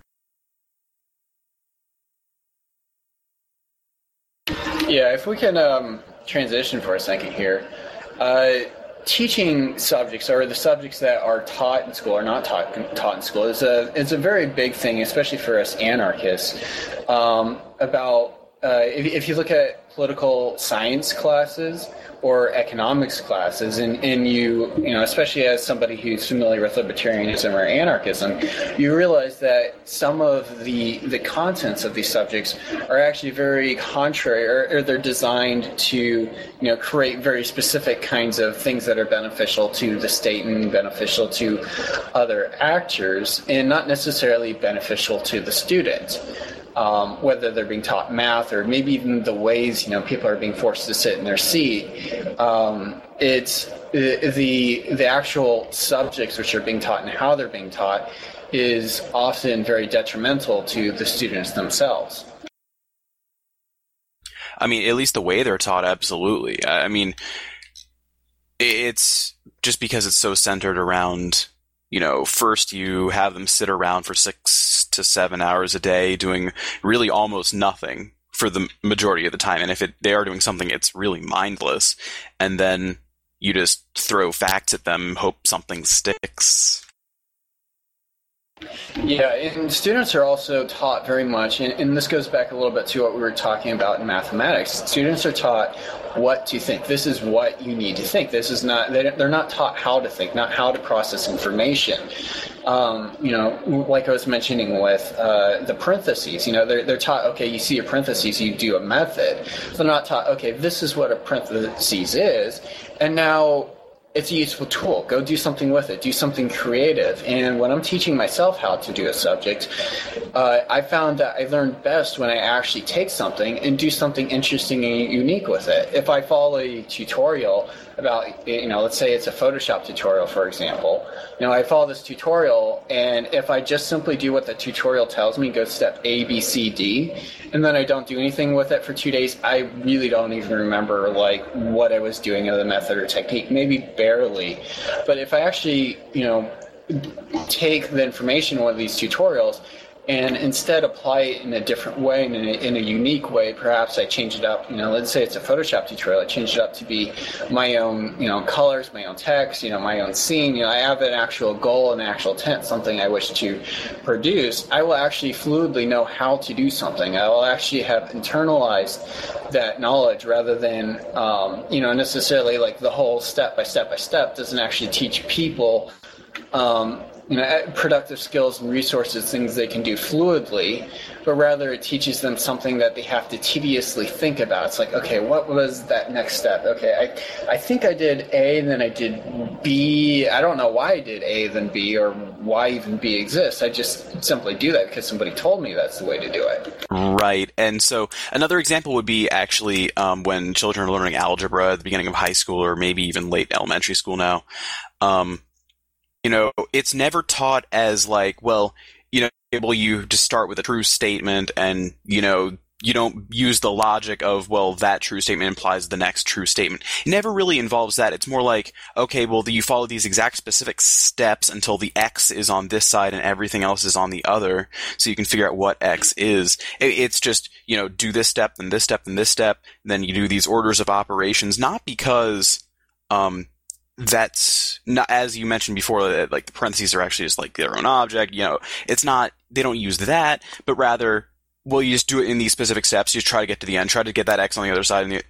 Yeah, if we can um, transition for a second here. Uh, teaching subjects, or the subjects that are taught in school or not taught, taught in school, is a, is a very big thing, especially for us anarchists, um, about Uh, if, if you look at political science classes or economics classes, and, and you, you know, especially as somebody who's familiar with libertarianism or anarchism, you realize that some of the the contents of these subjects are actually very contrary, or, or they're designed to, you know, create very specific kinds of things that are beneficial to the state and beneficial to other actors, and not necessarily beneficial to the student. Um, whether they're being taught math or maybe even the ways, you know, people are being forced to sit in their seat. Um, it's the the actual subjects which are being taught and how they're being taught is often very detrimental to the students themselves. I mean, at least the way they're taught, absolutely. I mean, it's just because it's so centered around, you know, first you have them sit around for six to seven hours a day doing really almost nothing for the majority of the time. And if it, they are doing something, it's really mindless. And then you just throw facts at them, hope something sticks. Yeah, and students are also taught very much, and, and this goes back a little bit to what we were talking about in mathematics. Students are taught what to think. This is what you need to think. This is not, they're not taught how to think, not how to process information. Um, you know, like I was mentioning with uh, the parentheses, you know, they're, they're taught, okay, you see a parentheses, you do a method. They're not taught, okay, this is what a parentheses is, and now it's a useful tool. Go do something with it. Do something creative. And when I'm teaching myself how to do a subject, uh, I found that I learn best when I actually take something and do something interesting and unique with it. If I follow a tutorial about, you know, let's say it's a Photoshop tutorial, for example, you know, I follow this tutorial, and if I just simply do what the tutorial tells me, go step A, B, C, D, and then I don't do anything with it for two days, I really don't even remember, like, what I was doing in the method or technique, maybe barely. But if I actually, you know, take the information in one of these tutorials and instead apply it in a different way, in a, in a unique way, perhaps I change it up, you know, let's say it's a Photoshop tutorial, I change it up to be my own, you know, colors, my own text, you know, my own scene, you know, I have an actual goal, an actual intent, something I wish to produce, I will actually fluidly know how to do something. I will actually have internalized that knowledge rather than, um, you know, necessarily like the whole step by step by step doesn't actually teach people, um, you know, productive skills and resources, things they can do fluidly, but rather it teaches them something that they have to tediously think about. It's like, okay, what was that next step? Okay, I I think I did A, then I did B. I don't know why I did A, then B, or why even B exists. I just simply do that because somebody told me that's the way to do it. Right. And so another example would be actually um, when children are learning algebra at the beginning of high school, or maybe even late elementary school now. Um, You know, it's never taught as like, well, you know, able you to start with a true statement, and, you know, you don't use the logic of, well, that true statement implies the next true statement. It never really involves that. It's more like, okay, well, you follow these exact specific steps until the X is on this side and everything else is on the other, so you can figure out what X is. It's just, you know, do this step, then this step, then this step, and then you do these orders of operations, not because, um, that's not, as you mentioned before, like the parentheses are actually just like their own object, you know, it's not, they don't use that, but rather, well, you just do it in these specific steps, you just try to get to the end, try to get that X on the other side, and, the,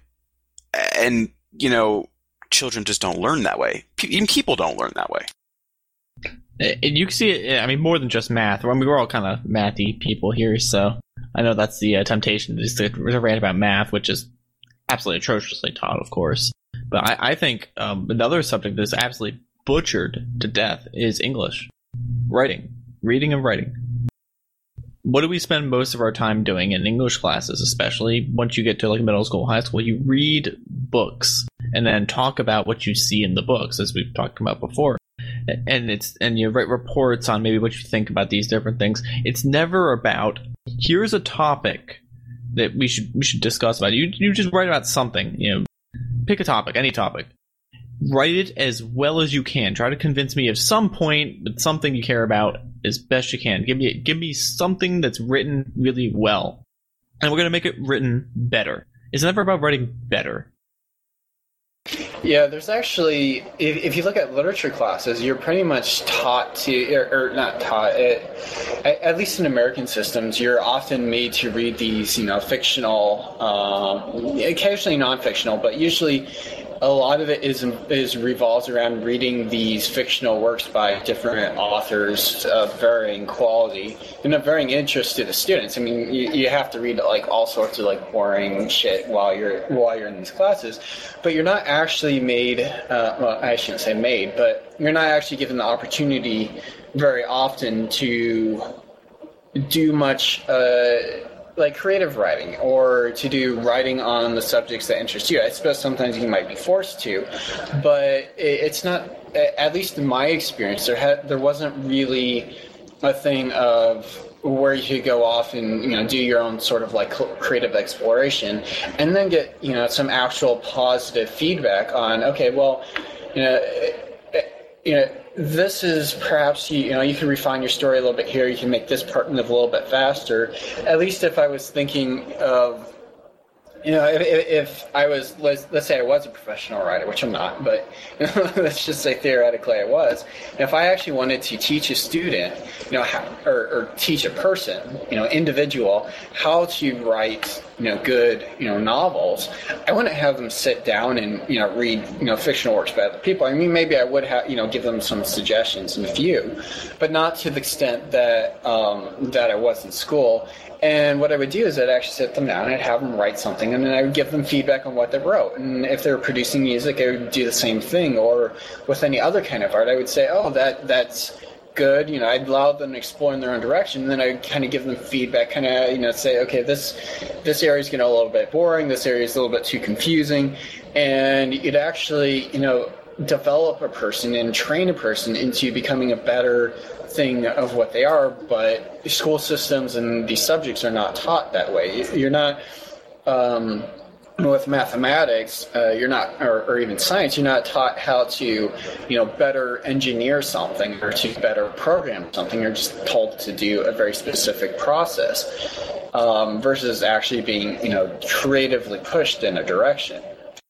and you know, children just don't learn that way. Even people don't learn that way. And you can see it, I mean, more than just math. I mean, we're all kind of mathy people here, so I know that's the uh, temptation, just to rant about math, which is absolutely atrociously taught, of course. But I, I think um, another subject that's absolutely butchered to death is English. Writing. Reading and writing. What do we spend most of our time doing in English classes, especially once you get to like middle school, high school? You read books and then talk about what you see in the books, as we've talked about before. And it's and you write reports on maybe what you think about these different things. It's never about, here's a topic that we should we should discuss about. You you just write about something, you know, pick a topic, any topic. Write it as well as you can. Try to convince me of some point that something you care about as best you can. Give me give me something that's written really well, and we're gonna make it written better. It's never about writing better. Yeah, there's actually, if, if you look at literature classes, you're pretty much taught to, or, or not taught, it, at, at least in American systems, you're often made to read these, you know, fictional, um, occasionally non-fictional, but usually a lot of it is is revolves around reading these fictional works by different authors of varying quality and of varying interest to the students. I mean, you, you have to read like all sorts of like boring shit while you're while you're in these classes, but you're not actually made. Uh, well, I shouldn't say made, but you're not actually given the opportunity very often to do much. Uh, like creative writing or to do writing on the subjects that interest you. I suppose sometimes you might be forced to, but it's not, at least in my experience, there had, there wasn't really a thing of where you could go off and, you know, do your own sort of like creative exploration and then get, you know, some actual positive feedback on, okay, well, you know, you know, this is perhaps, you, you know, you can refine your story a little bit here. You can make this part move a little bit faster. At least if I was thinking of, you know, if, if I was, let's, let's say I was a professional writer, which I'm not, but you know, let's just say theoretically I was. And if I actually wanted to teach a student, you know, how, or, or teach a person, you know, individual, how to write, you know, good, you know, novels, I wouldn't have them sit down and, you know, read, you know, fictional works by other people. I mean, maybe I would have, you know, give them some suggestions and a few, but not to the extent that, um, that I was in school. And what I would do is I'd actually sit them down and I'd have them write something and then I would give them feedback on what they wrote. And if they were producing music, I would do the same thing. Or with any other kind of art, I would say, oh, that that's good. You know, I'd allow them to explore in their own direction. And then I'd kind of give them feedback, kind of, you know, say, okay, this this area is getting a little bit boring. This area is a little bit too confusing. And you'd actually, you know, develop a person and train a person into becoming a better thing of what they are, but school systems and these subjects are not taught that way. You're not, um, with mathematics, uh, you're not, or, or even science, you're not taught how to, you know, better engineer something or to better program something. You're just told to do a very specific process, um, versus actually being, you know, creatively pushed in a direction.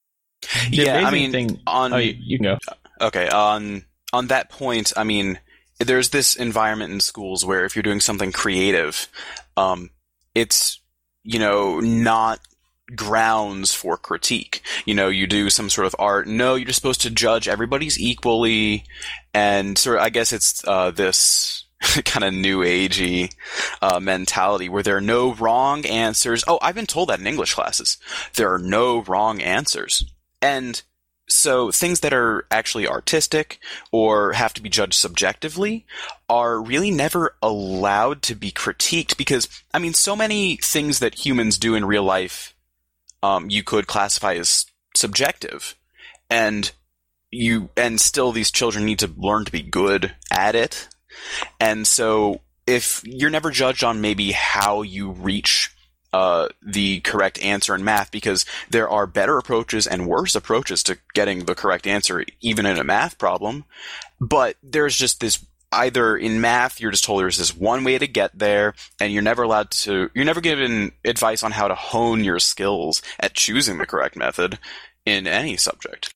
The yeah, I mean, thing, on oh, you, you can go. Okay, on on that point, I mean, there's this environment in schools where if you're doing something creative, um, it's, you know, not grounds for critique. You know, you do some sort of art. No, you're just supposed to judge everybody's equally, and sort of, I guess it's uh, this kind of new agey uh, mentality where there are no wrong answers. Oh, I've been told that in English classes. There are no wrong answers. And so things that are actually artistic or have to be judged subjectively are really never allowed to be critiqued because, I mean, so many things that humans do in real life um, you could classify as subjective. And you and still these children need to learn to be good at it. And so if you're never judged on maybe how you reach Uh, the correct answer in math, because there are better approaches and worse approaches to getting the correct answer, even in a math problem. But there's just this, either in math, you're just told there's this one way to get there, and you're never allowed to, you're never given advice on how to hone your skills at choosing the correct method in any subject.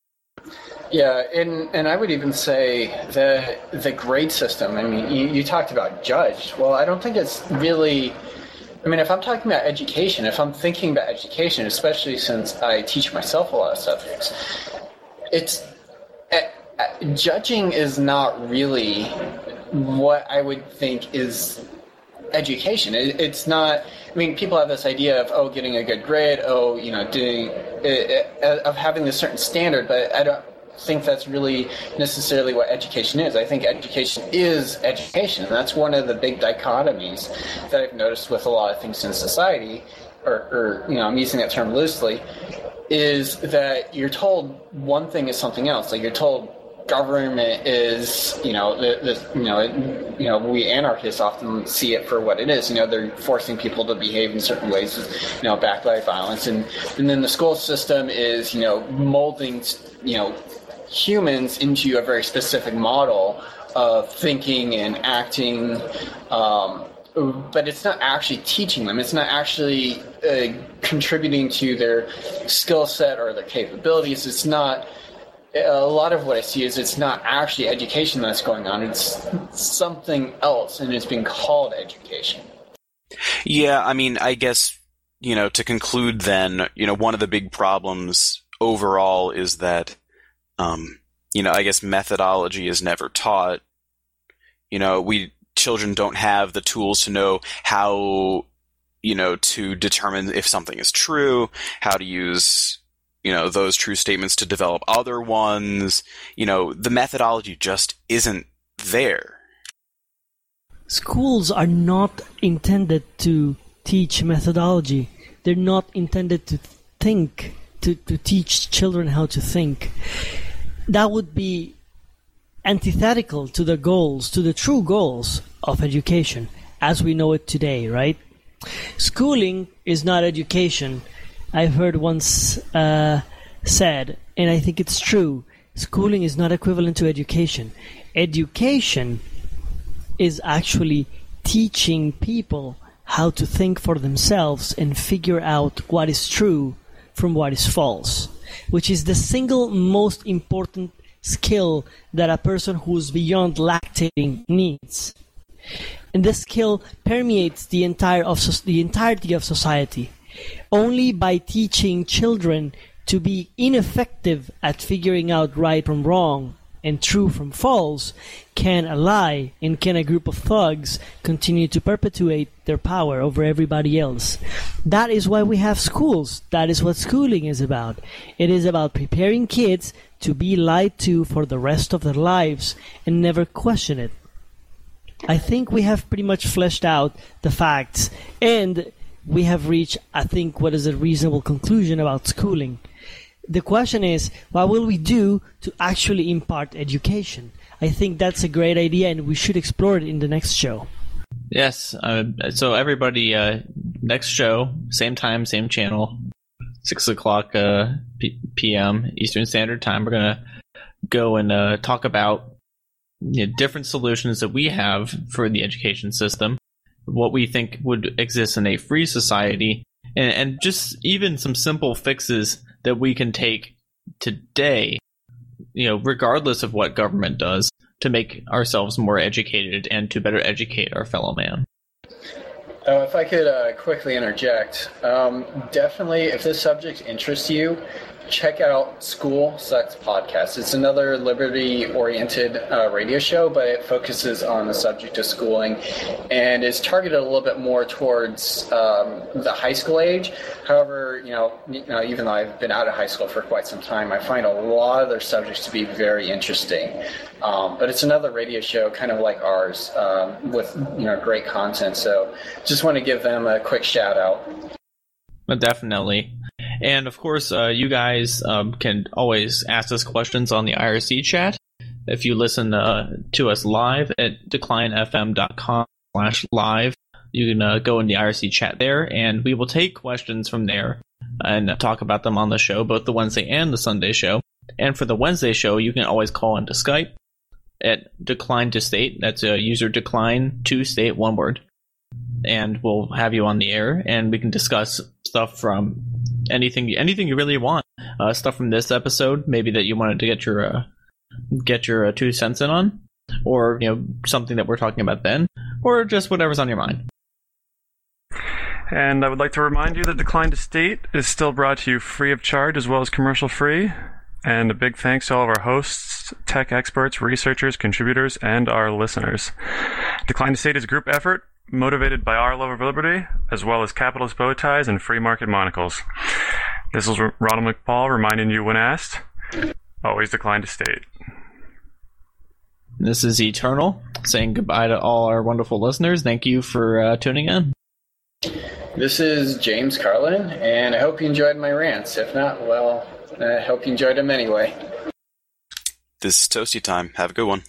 Yeah, and, and I would even say that the grade system, I mean, you, you talked about judged. Well, I don't think it's really... I mean, if I'm talking about education, if I'm thinking about education, especially since I teach myself a lot of subjects, it's judging is not really what I would think is education. It, it's not. I mean, people have this idea of oh, getting a good grade, oh, you know, doing uh, of having this certain standard, but I don't think that's really necessarily what education is. I think education is education, and that's one of the big dichotomies that I've noticed with a lot of things in society, or, or you know, I'm using that term loosely, is that you're told one thing is something else. Like you're told government is, you know, the, the, you know, it, you know, we anarchists often see it for what it is. You know, they're forcing people to behave in certain ways, you know, backed by violence, and and then the school system is, you know, molding, you know, humans into a very specific model of thinking and acting. Um, but it's not actually teaching them. It's not actually uh, contributing to their skill set or their capabilities. It's not. A lot of what I see is it's not actually education that's going on. It's something else, and it's being called education. Yeah, I mean, I guess, you know, to conclude then, you know, one of the big problems overall is that, um, you know, I guess methodology is never taught. You know, we children don't have the tools to know how, you know, to determine if something is true, how to use, you know, those true statements to develop other ones. You know, the methodology just isn't there. Schools are not intended to teach methodology. They're not intended to think, to, to teach children how to think. That would be antithetical to the goals, to the true goals of education as we know it today, right? Schooling is not education. I've heard once uh, said, and I think it's true, schooling is not equivalent to education. Education is actually teaching people how to think for themselves and figure out what is true from what is false, which is the single most important skill that a person who's beyond lactating needs. And this skill permeates the entire of so- the entirety of society. Only by teaching children to be ineffective at figuring out right from wrong and true from false can a lie and can a group of thugs continue to perpetuate their power over everybody else. That is why we have schools. That is what schooling is about. It is about preparing kids to be lied to for the rest of their lives and never question it. I think we have pretty much fleshed out the facts, and we have reached, I think, what is a reasonable conclusion about schooling. The question is, what will we do to actually impart education? I think that's a great idea, and we should explore it in the next show. Yes. Uh, so everybody, uh, next show, same time, same channel, six o'clock uh, p- p.m. Eastern Standard Time. We're gonna go and uh, talk about, you know, different solutions that we have for the education system, what we think would exist in a free society, and, and just even some simple fixes that we can take today, you know, regardless of what government does, to make ourselves more educated and to better educate our fellow man. Uh, if I could uh, quickly interject, um, definitely, if this subject interests you, check out School Sucks Podcast. It's another liberty-oriented uh, radio show, but it focuses on the subject of schooling and is targeted a little bit more towards um, the high school age. However, you know, you know, even though I've been out of high school for quite some time, I find a lot of their subjects to be very interesting. Um, but it's another radio show, kind of like ours, um, with, you know, great content. So just want to give them a quick shout out. But definitely. And of course, uh, you guys um, can always ask us questions on the I R C chat. If you listen uh, to us live at decline f m dot com slash live, you can uh, go in the I R C chat there, and we will take questions from there and talk about them on the show, both the Wednesday and the Sunday show. And for the Wednesday show, you can always call into Skype at decline to state. That's a user decline to state, one word. And we'll have you on the air, and we can discuss stuff from anything anything you really want. Uh, stuff from this episode, maybe that you wanted to get your uh, get your uh, two cents in on, or you know, something that we're talking about then, or just whatever's on your mind. And I would like to remind you that Decline to State is still brought to you free of charge as well as commercial free. And a big thanks to all of our hosts, tech experts, researchers, contributors, and our listeners. Decline to State is a group effort motivated by our love of liberty, as well as capitalist bow ties and free market monocles. This is Ronald McPaul reminding you when asked, always decline to state. This is Eternal, saying goodbye to all our wonderful listeners. Thank you for uh, tuning in. This is James Carlin, and I hope you enjoyed my rants. If not, well, I hope you enjoyed them anyway. This is Toasty Time. Have a good one.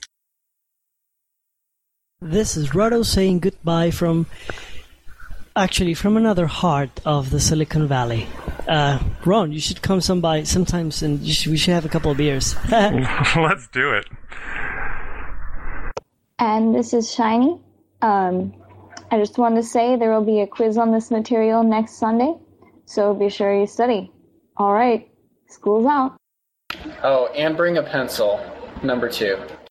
This is Rado saying goodbye from, actually, from another heart of the Silicon Valley. Uh, Ron, you should come some by sometimes, and you should, we should have a couple of beers. Let's do it. And this is Shiny. Um, I just wanted to say there will be a quiz on this material next Sunday, so be sure you study. All right, school's out. Oh, and bring a pencil, number two.